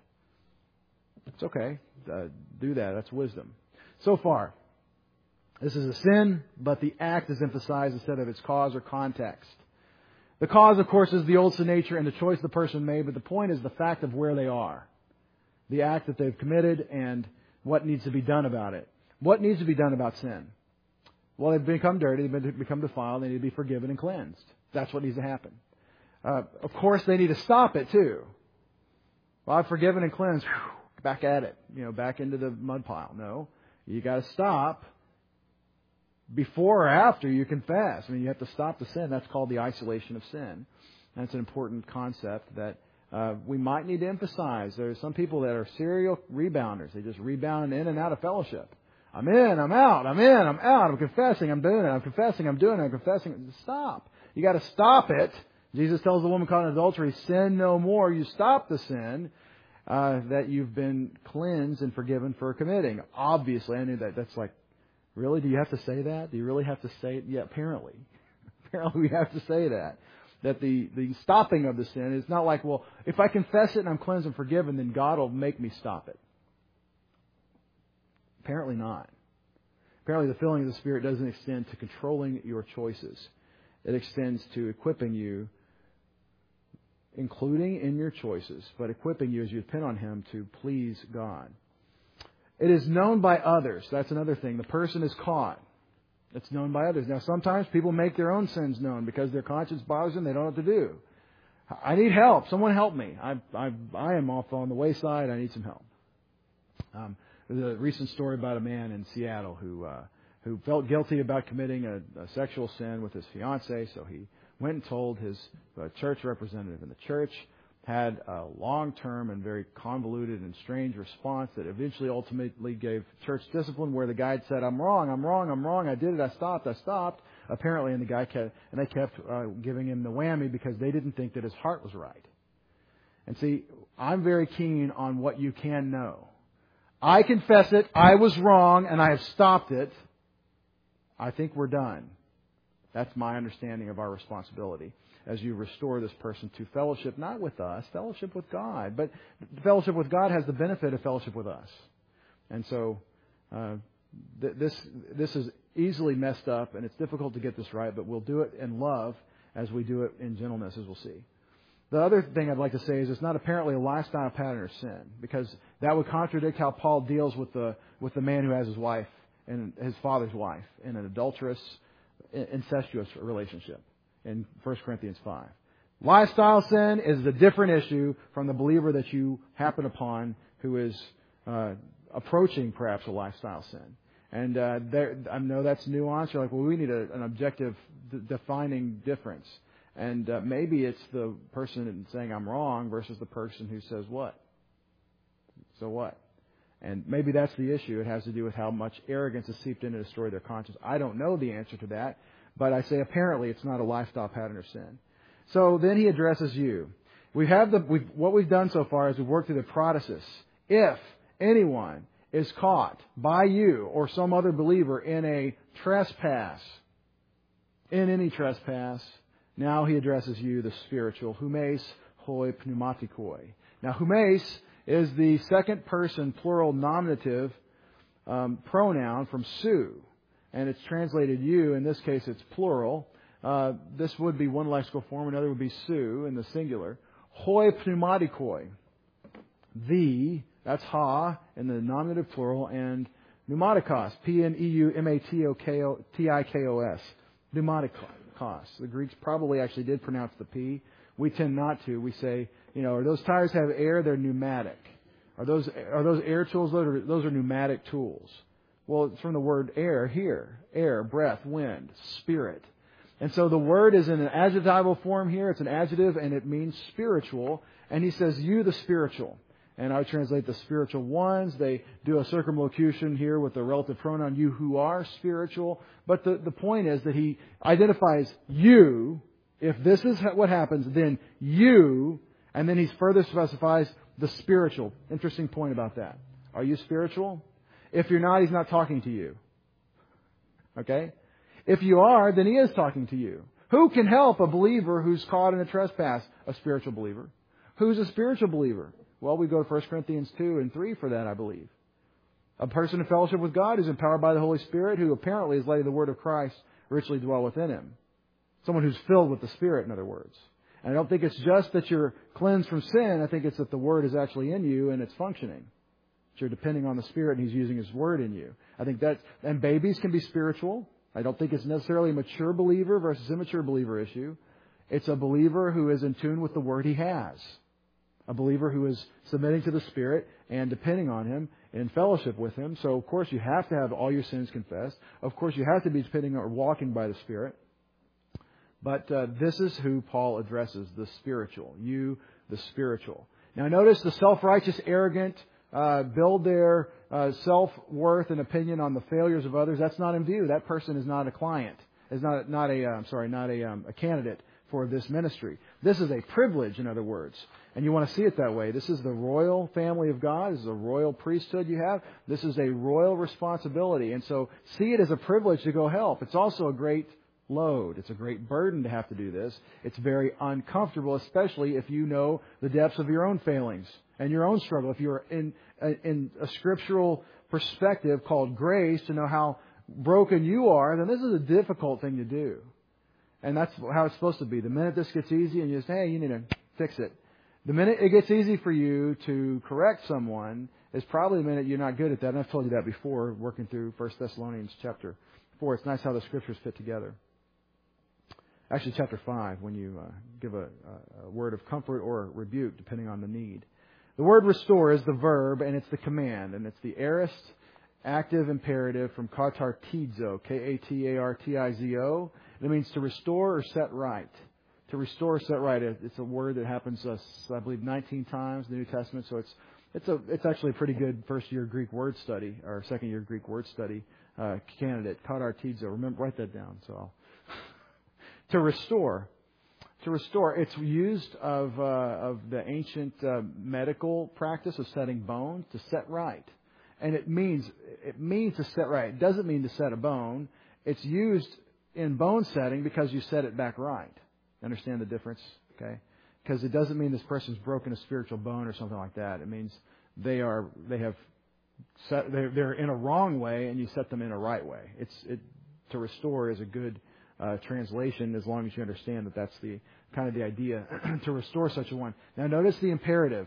It's okay. Do that. That's wisdom. So far, this is a sin, but the act is emphasized instead of its cause or context. The cause, of course, is the old sin nature and the choice the person made, but the point is the fact of where they are. The act that they've committed and what needs to be done about it. What needs to be done about sin? Well, they've become dirty, they've become defiled, they need to be forgiven and cleansed. That's what needs to happen. Of course, they need to stop it too. Well, I've forgiven and cleansed. Whew, back at it. Back into the mud pile. No. You got to stop before or after you confess. You have to stop the sin. That's called the isolation of sin. That's an important concept that we might need to emphasize. There are some people that are serial rebounders. They just rebound in and out of fellowship. I'm in, I'm out, I'm in, I'm out, I'm confessing, I'm doing it, I'm confessing, I'm doing it, I'm confessing. Stop. You got to stop it. Jesus tells the woman caught in adultery, sin no more. You stop the sin that you've been cleansed and forgiven for committing. Obviously, I knew that. That's like, really? Do you have to say that? Do you really have to say it? Yeah, apparently. Apparently we have to say that. That the stopping of the sin is not like, well, if I confess it and I'm cleansed and forgiven, then God will make me stop it. Apparently not. Apparently the filling of the Spirit doesn't extend to controlling your choices. It extends to equipping you, including in your choices, but equipping you as you depend on Him to please God. It is known by others. That's another thing. The person is caught. It's known by others. Now, sometimes people make their own sins known because their conscience bothers them. They don't know what to do. I need help. Someone help me. I am off on the wayside. I need some help. There's a recent story about a man in Seattle who felt guilty about committing a sexual sin with his fiancée, so he went and told his church representative, and the church had a long-term and very convoluted and strange response that eventually ultimately gave church discipline, where the guy had said, I'm wrong, I did it, I stopped. Apparently, and they kept giving him the whammy because they didn't think that his heart was right. And see, I'm very keen on what you can know. I confess it, I was wrong, and I have stopped it. I think we're done. That's my understanding of our responsibility as you restore this person to fellowship, not with us, fellowship with God. But fellowship with God has the benefit of fellowship with us. And so this is easily messed up, and it's difficult to get this right, but we'll do it in love as we do it in gentleness, as we'll see. The other thing I'd like to say is it's not apparently a lifestyle pattern or sin, because that would contradict how Paul deals with the man who has his wife and his father's wife in an adulterous, incestuous relationship in 1 Corinthians 5. Lifestyle sin is a different issue from the believer that you happen upon who is approaching perhaps a lifestyle sin. And I know that's nuanced. You're like, well, we need an objective defining difference. And maybe it's the person saying I'm wrong versus the person who says what? So what? And maybe that's the issue. It has to do with how much arrogance is seeped in to destroy their conscience. I don't know the answer to that, but I say apparently it's not a lifestyle pattern or sin. So then he addresses you. What we've done so far is we've worked through the protasis. If anyone is caught by you or some other believer in a trespass, in any trespass, now he addresses you, the spiritual, humes hoi pneumatikoi. Now, humes is the second person plural nominative pronoun from su, and it's translated you. In this case, it's plural. This would be one lexical form. Another would be su in the singular. Hoi pneumatikoi. That's ha in the nominative plural, and pneumatikos, pneumatikos, pneumatikos. The Greeks probably actually did pronounce the P We tend not to. We say, those tires have air, they're pneumatic. Are those air tools? Those are pneumatic tools. Well, it's from the word air here. Air, breath, wind, spirit. And so the word is in an adjectival form here. It's an adjective and it means spiritual. And he says, you the spiritual. And I would translate the spiritual ones. They do a circumlocution here with the relative pronoun, you who are spiritual. But the point is that he identifies you. If this is what happens, then you. And then he further specifies the spiritual. Interesting point about that. Are you spiritual? If you're not, he's not talking to you. Okay? If you are, then he is talking to you. Who can help a believer who's caught in a trespass? A spiritual believer. Who's a spiritual believer? Well, we go to 1 Corinthians 2 and 3 for that, I believe. A person in fellowship with God who's empowered by the Holy Spirit, who apparently is letting the Word of Christ richly dwell within him. Someone who's filled with the Spirit, in other words. And I don't think it's just that you're cleansed from sin. I think it's that the Word is actually in you and it's functioning. That you're depending on the Spirit and He's using His Word in you. I think and babies can be spiritual. I don't think it's necessarily a mature believer versus immature believer issue. It's a believer who is in tune with the Word he has. A believer who is submitting to the Spirit and depending on Him in fellowship with Him. So, of course, you have to have all your sins confessed. Of course, you have to be depending or walking by the Spirit. But this is who Paul addresses, the spiritual. You, the spiritual. Now, notice the self-righteous, arrogant, build their self-worth and opinion on the failures of others. That's not in view. That person is not a client. Is not a candidate for this ministry. This is a privilege, in other words. And you want to see it that way. This is the royal family of God. This is a royal priesthood you have. This is a royal responsibility. And so see it as a privilege to go help. It's also a great load. It's a great burden to have to do this. It's very uncomfortable, especially if you know the depths of your own failings and your own struggle. If you're in a scriptural perspective called grace to know how broken you are, then this is a difficult thing to do. And that's how it's supposed to be. The minute this gets easy and you say, hey, you need to fix it. The minute it gets easy for you to correct someone is probably the minute you're not good at that. And I've told you that before, working through 1 Thessalonians chapter 4. It's nice how the scriptures fit together. Actually, chapter 5, when you give a word of comfort or rebuke, depending on the need. The word restore is the verb, and it's the command. And it's the aorist active imperative from katartizo, K-A-T-A-R-T-I-Z-O. It means to restore or set right. To restore or set right. It's a word that happens, I believe, 19 times in the New Testament. So it's actually a pretty good first-year Greek word study, or second-year Greek word study candidate. Katartizo. Remember, write that down. So to restore. To restore. It's used of the ancient medical practice of setting bones to set right. And it means to set right. It doesn't mean to set a bone. It's used in bone setting because you set it back right. Understand the difference? Okay? Because it doesn't mean this person's broken a spiritual bone or something like that. It means they're in a wrong way and you set them in a right way. To restore is a good translation as long as you understand that that's the kind of the idea to restore such a one. Now notice the imperative.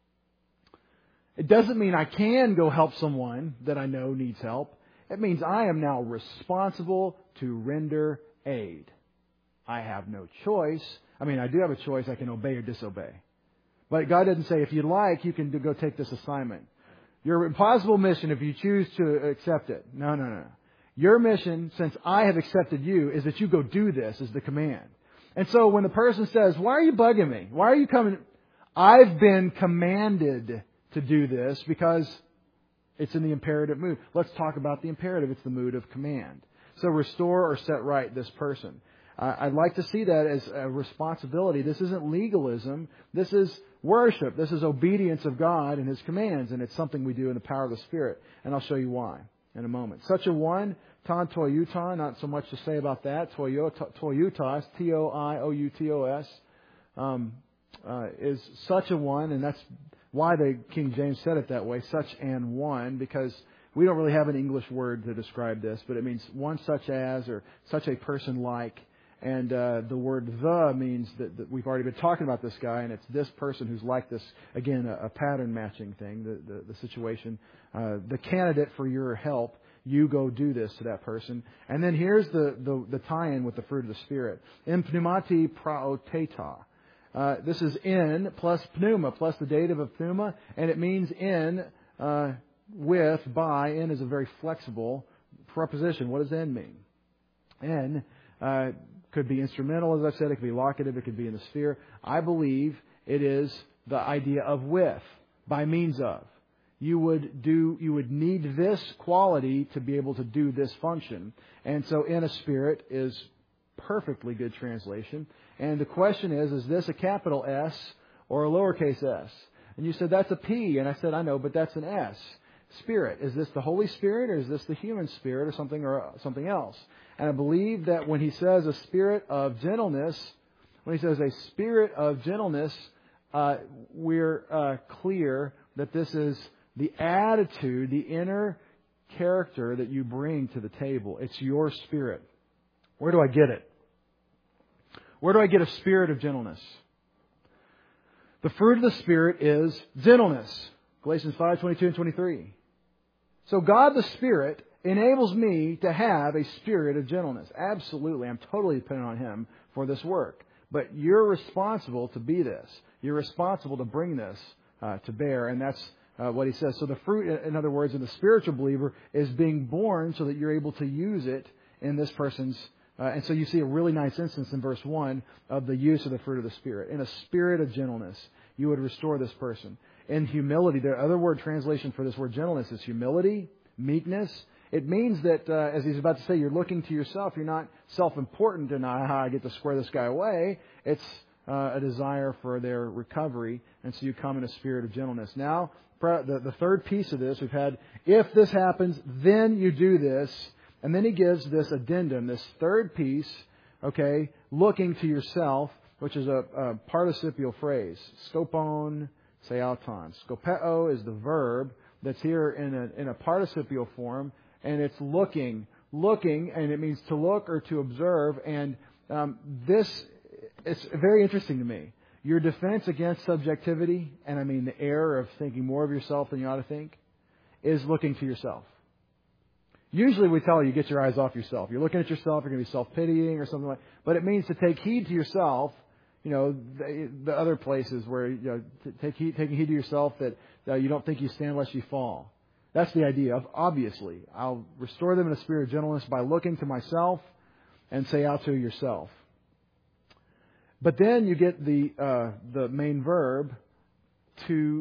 It doesn't mean I can go help someone that I know needs help. It means I am now responsible to render aid. I have no choice. I mean, I do have a choice. I can obey or disobey. But God doesn't say, if you like, you can go take this assignment. Your impossible mission, if you choose to accept it. No. Your mission, since I have accepted you, is that you go do this, is the command. And so when the person says, why are you bugging me? Why are you coming? I've been commanded to do this because it's in the imperative mood. Let's talk about the imperative. It's the mood of command. So restore or set right this person. I'd like to see that as a responsibility. This isn't legalism. This is worship. This is obedience of God and His commands. And it's something we do in the power of the Spirit. And I'll show you why in a moment. Such a one, ton toiuton, not so much to say about that. Toiutos, T-O-I-O-U-T-O-S, is such a one. And that's why the King James said it that way, such an one, because we don't really have an English word to describe this, but it means one such as or such a person like. And the word the means that we've already been talking about this guy, and it's this person who's like this, again, a pattern matching thing, the situation. The candidate for your help, you go do this to that person. And then here's the tie-in with the fruit of the Spirit. In pneumati praoteta. This is in plus pneuma, plus the dative of pneuma, and it means in, with, by. In is a very flexible preposition. What does in mean? In could be instrumental, as I've said. It could be locative. It could be in the sphere. I believe it is the idea of with, by means of. You would need this quality to be able to do this function. And so in a spirit is perfectly good translation. And the question is this a capital S or a lowercase s? And you said, that's a P. And I said, I know, but that's an S. Spirit. Is this the Holy Spirit, or is this the human spirit, or something else? And I believe that when he says a spirit of gentleness, we're clear that this is the attitude, the inner character that you bring to the table. It's your spirit. Where do I get it? Where do I get a spirit of gentleness? The fruit of the Spirit is gentleness. Galatians 5:22 and 23. So God the Spirit enables me to have a spirit of gentleness. Absolutely. I'm totally dependent on Him for this work. But you're responsible to be this. You're responsible to bring this to bear. And that's what he says. So the fruit, in other words, in the spiritual believer is being born so that you're able to use it in this person's. And so you see a really nice instance in verse 1 of the use of the fruit of the Spirit. In a spirit of gentleness, you would restore this person. In humility, the other word translation for this word gentleness is humility, meekness. It means that, as he's about to say, you're looking to yourself. You're not self-important in how I get to square this guy away. It's a desire for their recovery. And so you come in a spirit of gentleness. Now, the third piece of this, we've had, if this happens, then you do this. And then he gives this addendum, this third piece, okay, looking to yourself, which is a participial phrase. Skopon, seauton. Skopeo is the verb that's here in a participial form, and it's looking, and it means to look or to observe. And it's very interesting to me. Your defense against subjectivity, and I mean the error of thinking more of yourself than you ought to think, is looking to yourself. Usually we tell you, get your eyes off yourself. You're looking at yourself, you're going to be self-pitying or something like that. But it means to take heed to yourself, the other places where, taking heed to yourself that you don't think you stand lest you fall. That's the idea of, obviously. I'll restore them in a spirit of gentleness by looking to myself and say out to yourself. But then you get the main verb to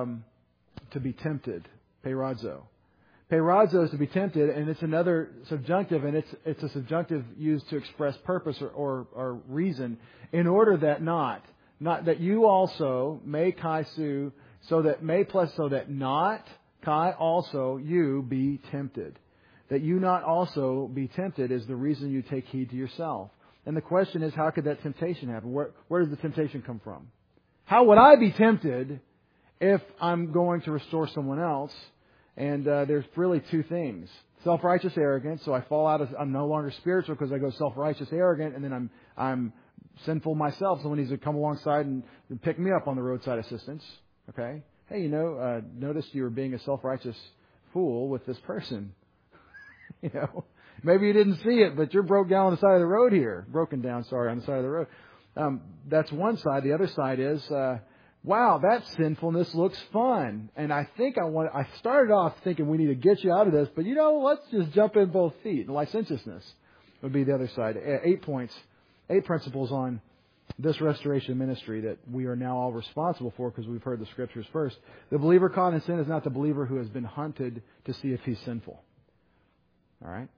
be tempted, peirazo. Peirazo is to be tempted, and it's another subjunctive, and it's a subjunctive used to express purpose or reason, in order that not that you also may kai su, so that not kai also you be tempted. That you not also be tempted is the reason you take heed to yourself. And the question is, how could that temptation happen? Where does the temptation come from? How would I be tempted if I'm going to restore someone else? And there's really two things. Self-righteous arrogance, so I fall out I'm no longer spiritual because I go self-righteous arrogant, and then I'm sinful myself. Someone needs to come alongside and pick me up on the roadside assistance. Okay? Hey, noticed you were being a self-righteous fool with this person. Maybe you didn't see it, but you're broken down on the side of the road here. On the side of the road. That's one side. The other side is, wow, that sinfulness looks fun. And I think I started off thinking we need to get you out of this, but let's just jump in both feet. And licentiousness would be the other side. 8 points, 8 principles on this restoration ministry that we are now all responsible for because we've heard the Scriptures first. The believer caught in sin is not the believer who has been hunted to see if he's sinful. All right?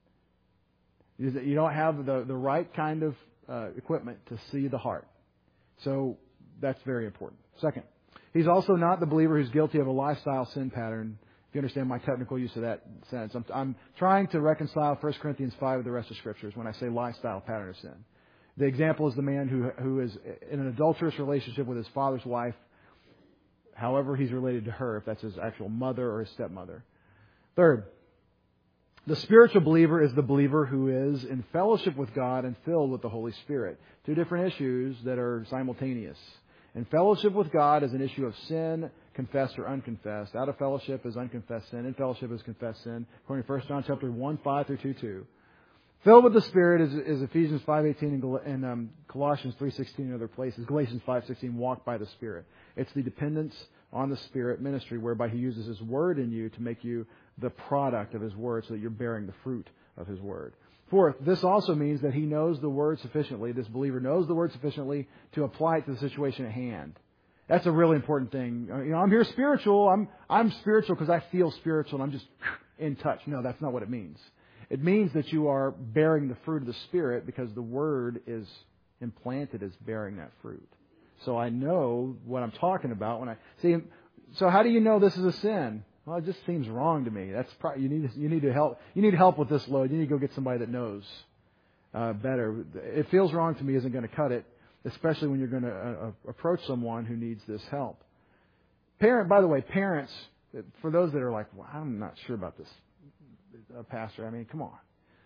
You don't have the right kind of equipment to see the heart. So that's very important. Second, he's also not the believer who's guilty of a lifestyle sin pattern. If you understand my technical use of that sense, I'm trying to reconcile 1 Corinthians 5 with the rest of Scriptures when I say lifestyle pattern of sin. The example is the man who is in an adulterous relationship with his father's wife, however he's related to her, if that's his actual mother or his stepmother. Third, the spiritual believer is the believer who is in fellowship with God and filled with the Holy Spirit. Two different issues that are simultaneous. In fellowship with God is an issue of sin, confessed or unconfessed. Out of fellowship is unconfessed sin. In fellowship is confessed sin. According to 1 John chapter 1, 5 through 2, 2. Filled with the Spirit is Ephesians 5:18 and Colossians 3:16 and other places. Galatians 5:16, walk by the Spirit. It's the dependence on the Spirit ministry whereby He uses His Word in you to make you the product of His Word so that you're bearing the fruit of His Word. Fourth, this also means that he knows the Word sufficiently, this believer knows the Word sufficiently to apply it to the situation at hand. That's a really important thing. I'm here spiritual. I'm spiritual because I feel spiritual and I'm just in touch. No, that's not what it means. It means that you are bearing the fruit of the Spirit because the Word is implanted as bearing that fruit. So I know what I'm talking about when I see. So how do you know this is a sin? Well, it just seems wrong to me. That's probably, you need to help. You need help with this load. You need to go get somebody that knows better. It feels wrong to me isn't going to cut it, especially when you're going to approach someone who needs this help. By the way, parents, for those that are like, well, I'm not sure about this, Pastor. I mean, come on.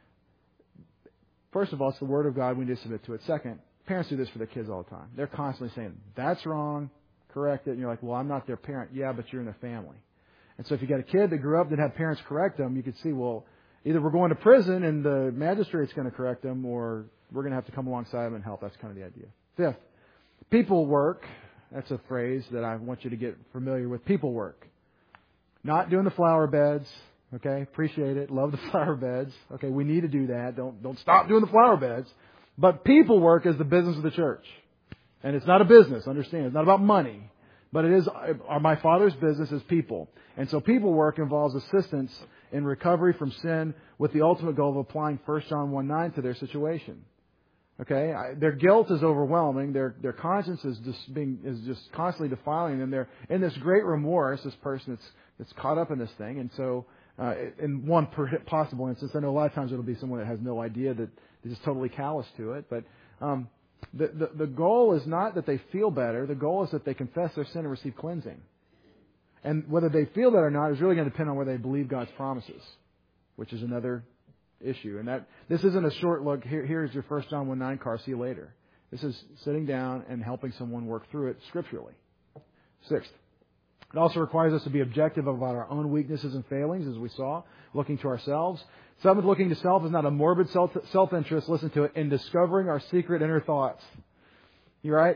First of all, it's the Word of God. We need to submit to it. Second, parents do this for their kids all the time. They're constantly saying, that's wrong, correct it. And you're like, well, I'm not their parent. Yeah, but you're in their family. And so if you got a kid that grew up that had parents correct them, you could see, well, either we're going to prison and the magistrate's going to correct them, or we're going to have to come alongside them and help. That's kind of the idea. Fifth, people work. That's a phrase that I want you to get familiar with. People work. Not doing the flower beds. Okay, appreciate it. Love the flower beds. Okay, we need to do that. Don't stop doing the flower beds. But people work is the business of the church. And it's not a business, understand. It's not about money. But it is, my Father's business is people. And so people work involves assistance in recovery from sin with the ultimate goal of applying 1 John 1:9 to their situation. Okay, their guilt is overwhelming. Their conscience is just constantly defiling them. They're in this great remorse. This person that's caught up in this thing, and so in one possible instance, I know a lot of times it'll be someone that has no idea that they're just totally callous to it. But the goal is not that they feel better. The goal is that they confess their sin and receive cleansing. And whether they feel that or not is really going to depend on whether they believe God's promises, which is another issue. And that this isn't a short look. Here's your 1 John 1:9 car. See you later. This is sitting down and helping someone work through it scripturally. Sixth, it also requires us to be objective about our own weaknesses and failings, as we saw, looking to ourselves. Seventh, looking to self is not a morbid self-interest, listen to it, in discovering our secret inner thoughts. You're right?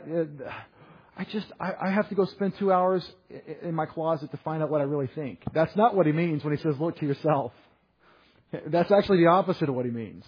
I have to go spend 2 hours in my closet to find out what I really think. That's not what he means when he says look to yourself. That's actually the opposite of what he means.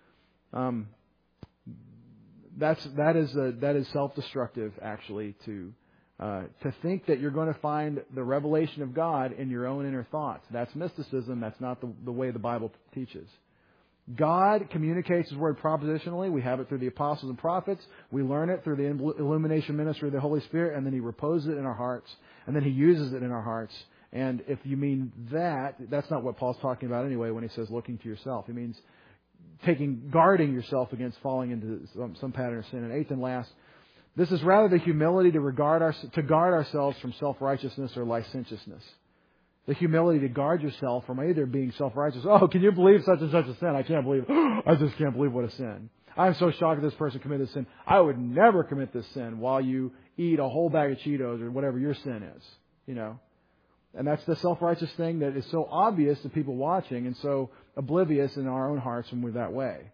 That is self-destructive, actually, to think that you're going to find the revelation of God in your own inner thoughts. That's mysticism. That's not the way the Bible teaches. God communicates His Word propositionally. We have it through the apostles and prophets. We learn it through the illumination ministry of the Holy Spirit, and then He reposes it in our hearts, and then He uses it in our hearts. And if you mean that, that's not what Paul's talking about anyway when he says looking to yourself. He means guarding yourself against falling into some pattern of sin. And eighth and last, this is rather the humility to guard ourselves from self-righteousness or licentiousness. The humility to guard yourself from either being self-righteous. Oh, can you believe such and such a sin? I just can't believe what a sin. I'm so shocked that this person committed this sin. I would never commit this sin while you eat a whole bag of Cheetos or whatever your sin is. You know. And that's the self-righteous thing that is so obvious to people watching and so oblivious in our own hearts when we're that way.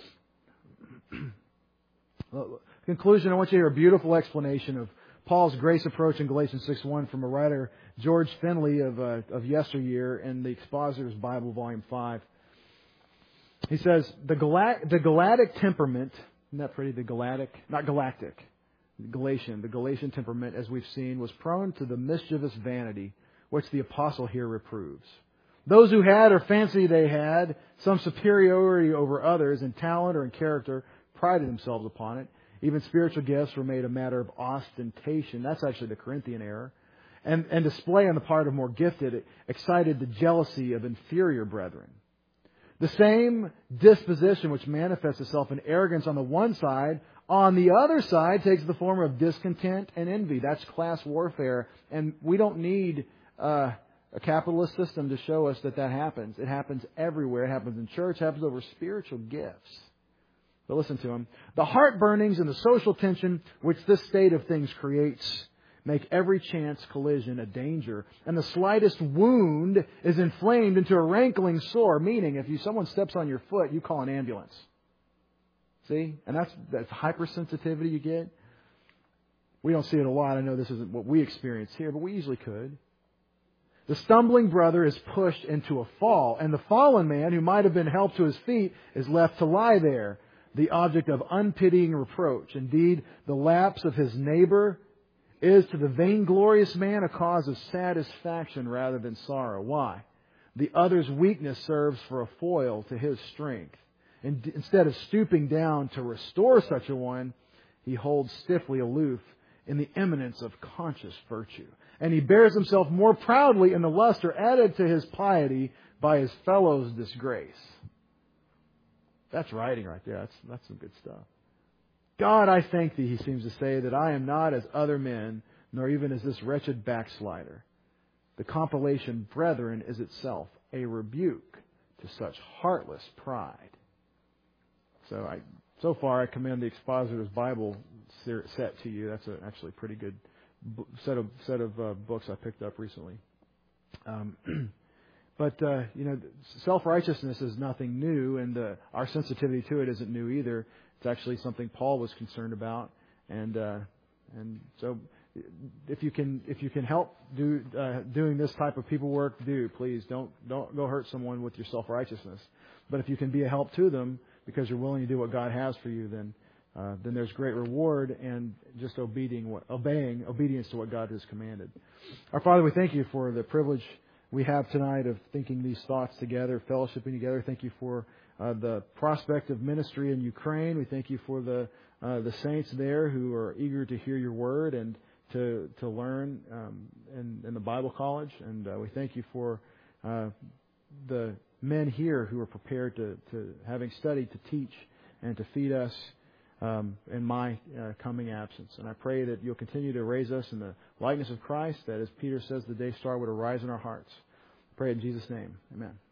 Conclusion, I want you to hear a beautiful explanation of Paul's grace approach in Galatians 6:1 from a writer, George Finley of yesteryear in the Expositor's Bible, Volume 5. He says, the Galactic temperament, isn't that pretty? The Galactic, not galactic, the Galatian temperament, as we've seen, was prone to the mischievous vanity which the apostle here reproves. Those who had or fancied they had some superiority over others in talent or in character prided themselves upon it. Even spiritual gifts were made a matter of ostentation. That's actually the Corinthian error. And display on the part of more gifted excited the jealousy of inferior brethren. The same disposition which manifests itself in arrogance on the one side, on the other side takes the form of discontent and envy. That's class warfare. And we don't need a capitalist system to show us that happens. It happens everywhere. It happens in church. It happens over spiritual gifts. But listen to him. The heart burnings and the social tension which this state of things creates make every chance collision a danger, and the slightest wound is inflamed into a rankling sore, meaning if someone steps on your foot, you call an ambulance. See? And that's hypersensitivity you get. We don't see it a lot. I know this isn't what we experience here, but we usually could. The stumbling brother is pushed into a fall, and the fallen man, who might have been helped to his feet, is left to lie there, the object of unpitying reproach. Indeed, the lapse of his neighbor is to the vainglorious man a cause of satisfaction rather than sorrow. Why? The other's weakness serves for a foil to his strength. And instead of stooping down to restore such a one, he holds stiffly aloof in the eminence of conscious virtue. And he bears himself more proudly in the luster added to his piety by his fellow's disgrace. That's writing right there. That's some good stuff. God, I thank Thee, he seems to say, that I am not as other men, nor even as this wretched backslider. The compilation, brethren, is itself a rebuke to such heartless pride. So far, I commend the Expositor's Bible set to you. That's actually a pretty good set of books I picked up recently. But self-righteousness is nothing new, and our sensitivity to it isn't new either. It's actually something Paul was concerned about, and so if you can help doing this type of people work, please don't go hurt someone with your self-righteousness. But if you can be a help to them because you're willing to do what God has for you, then there's great reward and just obedience to what God has commanded. Our Father, we thank You for the privilege we have tonight of thinking these thoughts together, fellowshipping together. Thank You for the prospect of ministry in Ukraine. We thank You for the saints there who are eager to hear Your word and to learn in the Bible college. And we thank You for the men here who are prepared to having studied, to teach and to feed us in my coming absence. And I pray that You'll continue to raise us in the likeness of Christ, that as Peter says, the day star would arise in our hearts. I pray in Jesus' name. Amen.